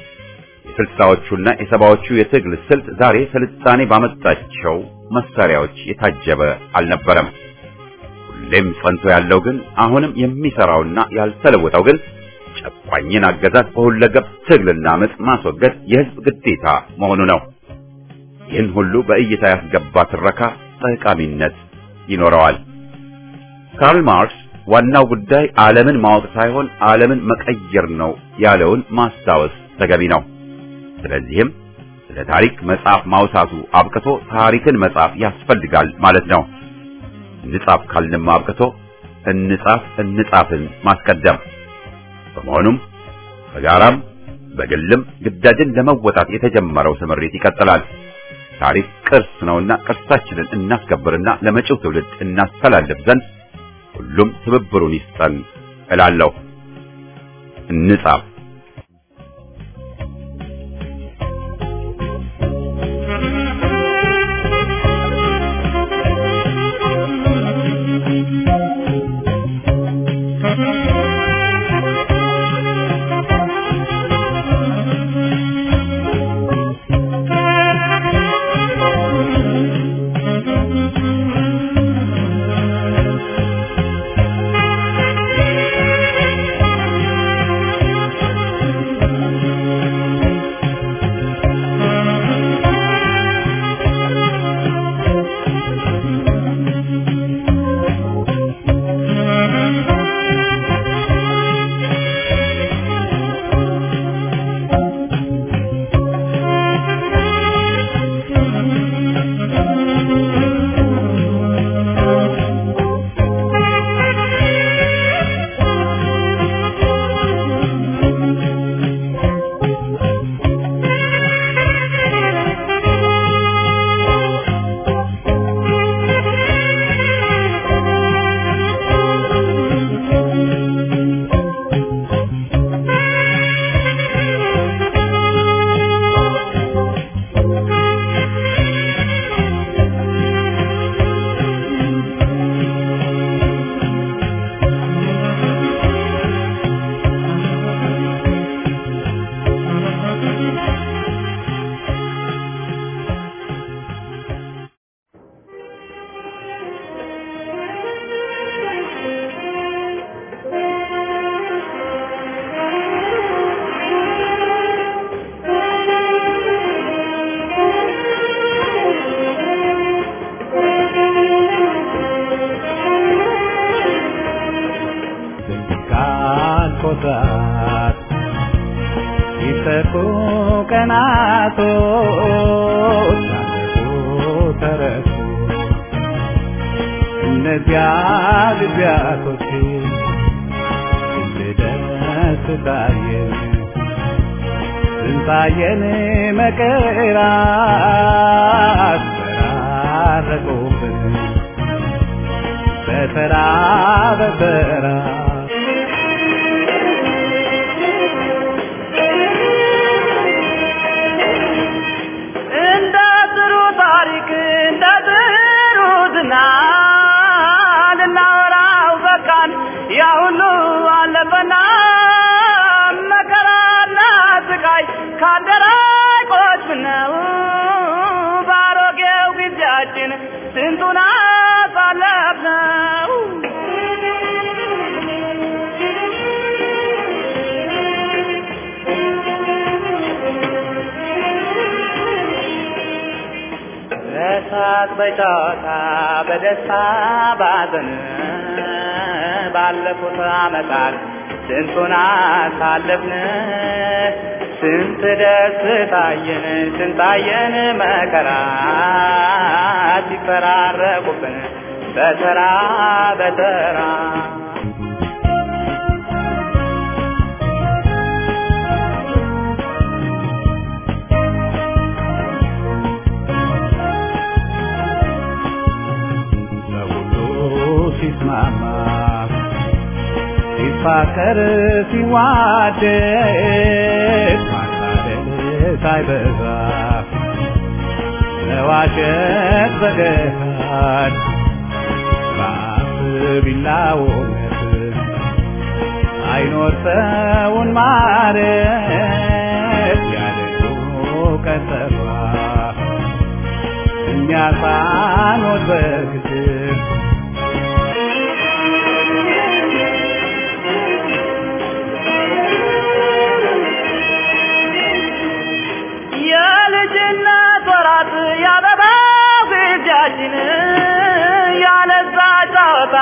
የስልሳዎቹና የሰባዎቹ የትግል ስልት ዛሬ ስልጣኔ ባመጣቸው መሳሪያዎች የታጀበ አልነበረም። ሁሌም ጸንቶ ያለው ግን አሁንም የሚሰራውና ያልተለወጠው ግን ጨቋኝን አገዛዝ በሁለገብ ትግልና ምጥ ማስወገድ የህዝብ ግዴታ መሆኑ ነው። ይህን ሁሉ በእይታ ያስገባ ትረካ ጠቃሚነት ይኖረዋል። ካርል ማርክስ ዋናው ጉዳይ ዓለምን ማወቅ ሳይሆን ዓለምን መቀየር ነው ያለውን ማስታወስ ተገቢ ነው። ስለዚህም ስለ ታሪክ መጽሐፍ ማውሳቱ አብቅቶ ታሪክን መጽሐፍ ያስፈልጋል ማለት ነው። እንጻፍ ካልንም አብቅቶ እንጻፍ እንጻፍን ማስቀደም። በመሆኑም በጋራም በግልም ግዳጅን ለመወጣት የተጀመረው ስምሪት ይቀጥላል። ታሪክ ቅርስ ነውና ቅርሳችንን እናስከብርና ለመጪው ትውልድ እናስተላልፍ ዘንድ ሁሉም ትብብሩን ይስጠን እላለሁ። እንጻፍ።
ኮታት ይተኩ ቀናቶች አለፉ ተረሱ እነዚያ ጊዜያቶች ልደስ ታየን ስንታየን መከራት ተራረቁብን በተራ በተራ
እንደ ጥሩ ታሪክ እንደ ጥሩ ዝናብ ልናወራው በቃን ያ ሁሉ አለፈና መከራና ስቃይ ካደራይ ቆጭ ነው ባሮጌው ጊዜያችን ስንቱን አሳለፍነው በሳቅ በጨዋታ በደስታ ባዘን ባለፉት ዓመታት ስንቱን አሳለፍን ስንት ደስታየን ስንታየን መከራ ሲፈራረቁብን በተራ በተራ ሲስማማ ሲፋቀር ሲዋደድ ማታደል ሳይበዛ ለዋሸት በገሃድ በአፍ ቢላውነት አይኖር ሰውን ማለት ያለቁ ቀጠፋ እኛ ሳንወድ በግድር የልጅነት ወራት ያበባው ጊዜያችን ያለዛ ጨዋታ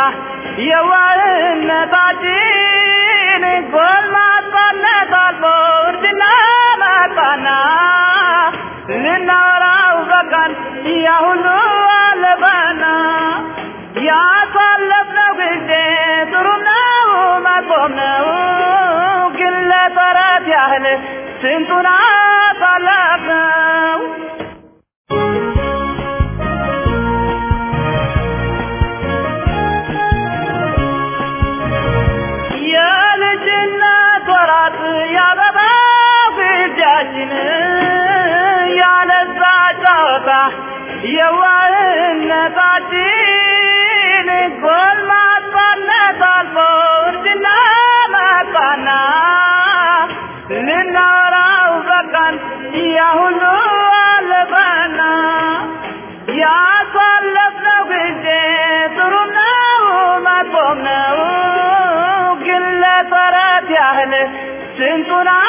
የዋህነታችን ጎልማሳነት አልፎ እርጅና መጣና ልናወራው በቃን ያ ሁሉ አለፈና ያሳለፍነው ጊዜ ጥሩም ነው መጥፎም ነው ግን ለተረት ያህል ስንቱን አሳለፍነው የልጅነት ወራት ያበባው ጊዜያችን ያለዛ ጨዋታ የዋህነታችን ጎልማሳነት አልፎ እርጅና መጣና ልናወራው በቃን ያ ሁሉ አለፈና ያሳለፍነው ጊዜ ጥሩም ነው መጥፎም ነው ግን ለተረት ያህል ስንቱን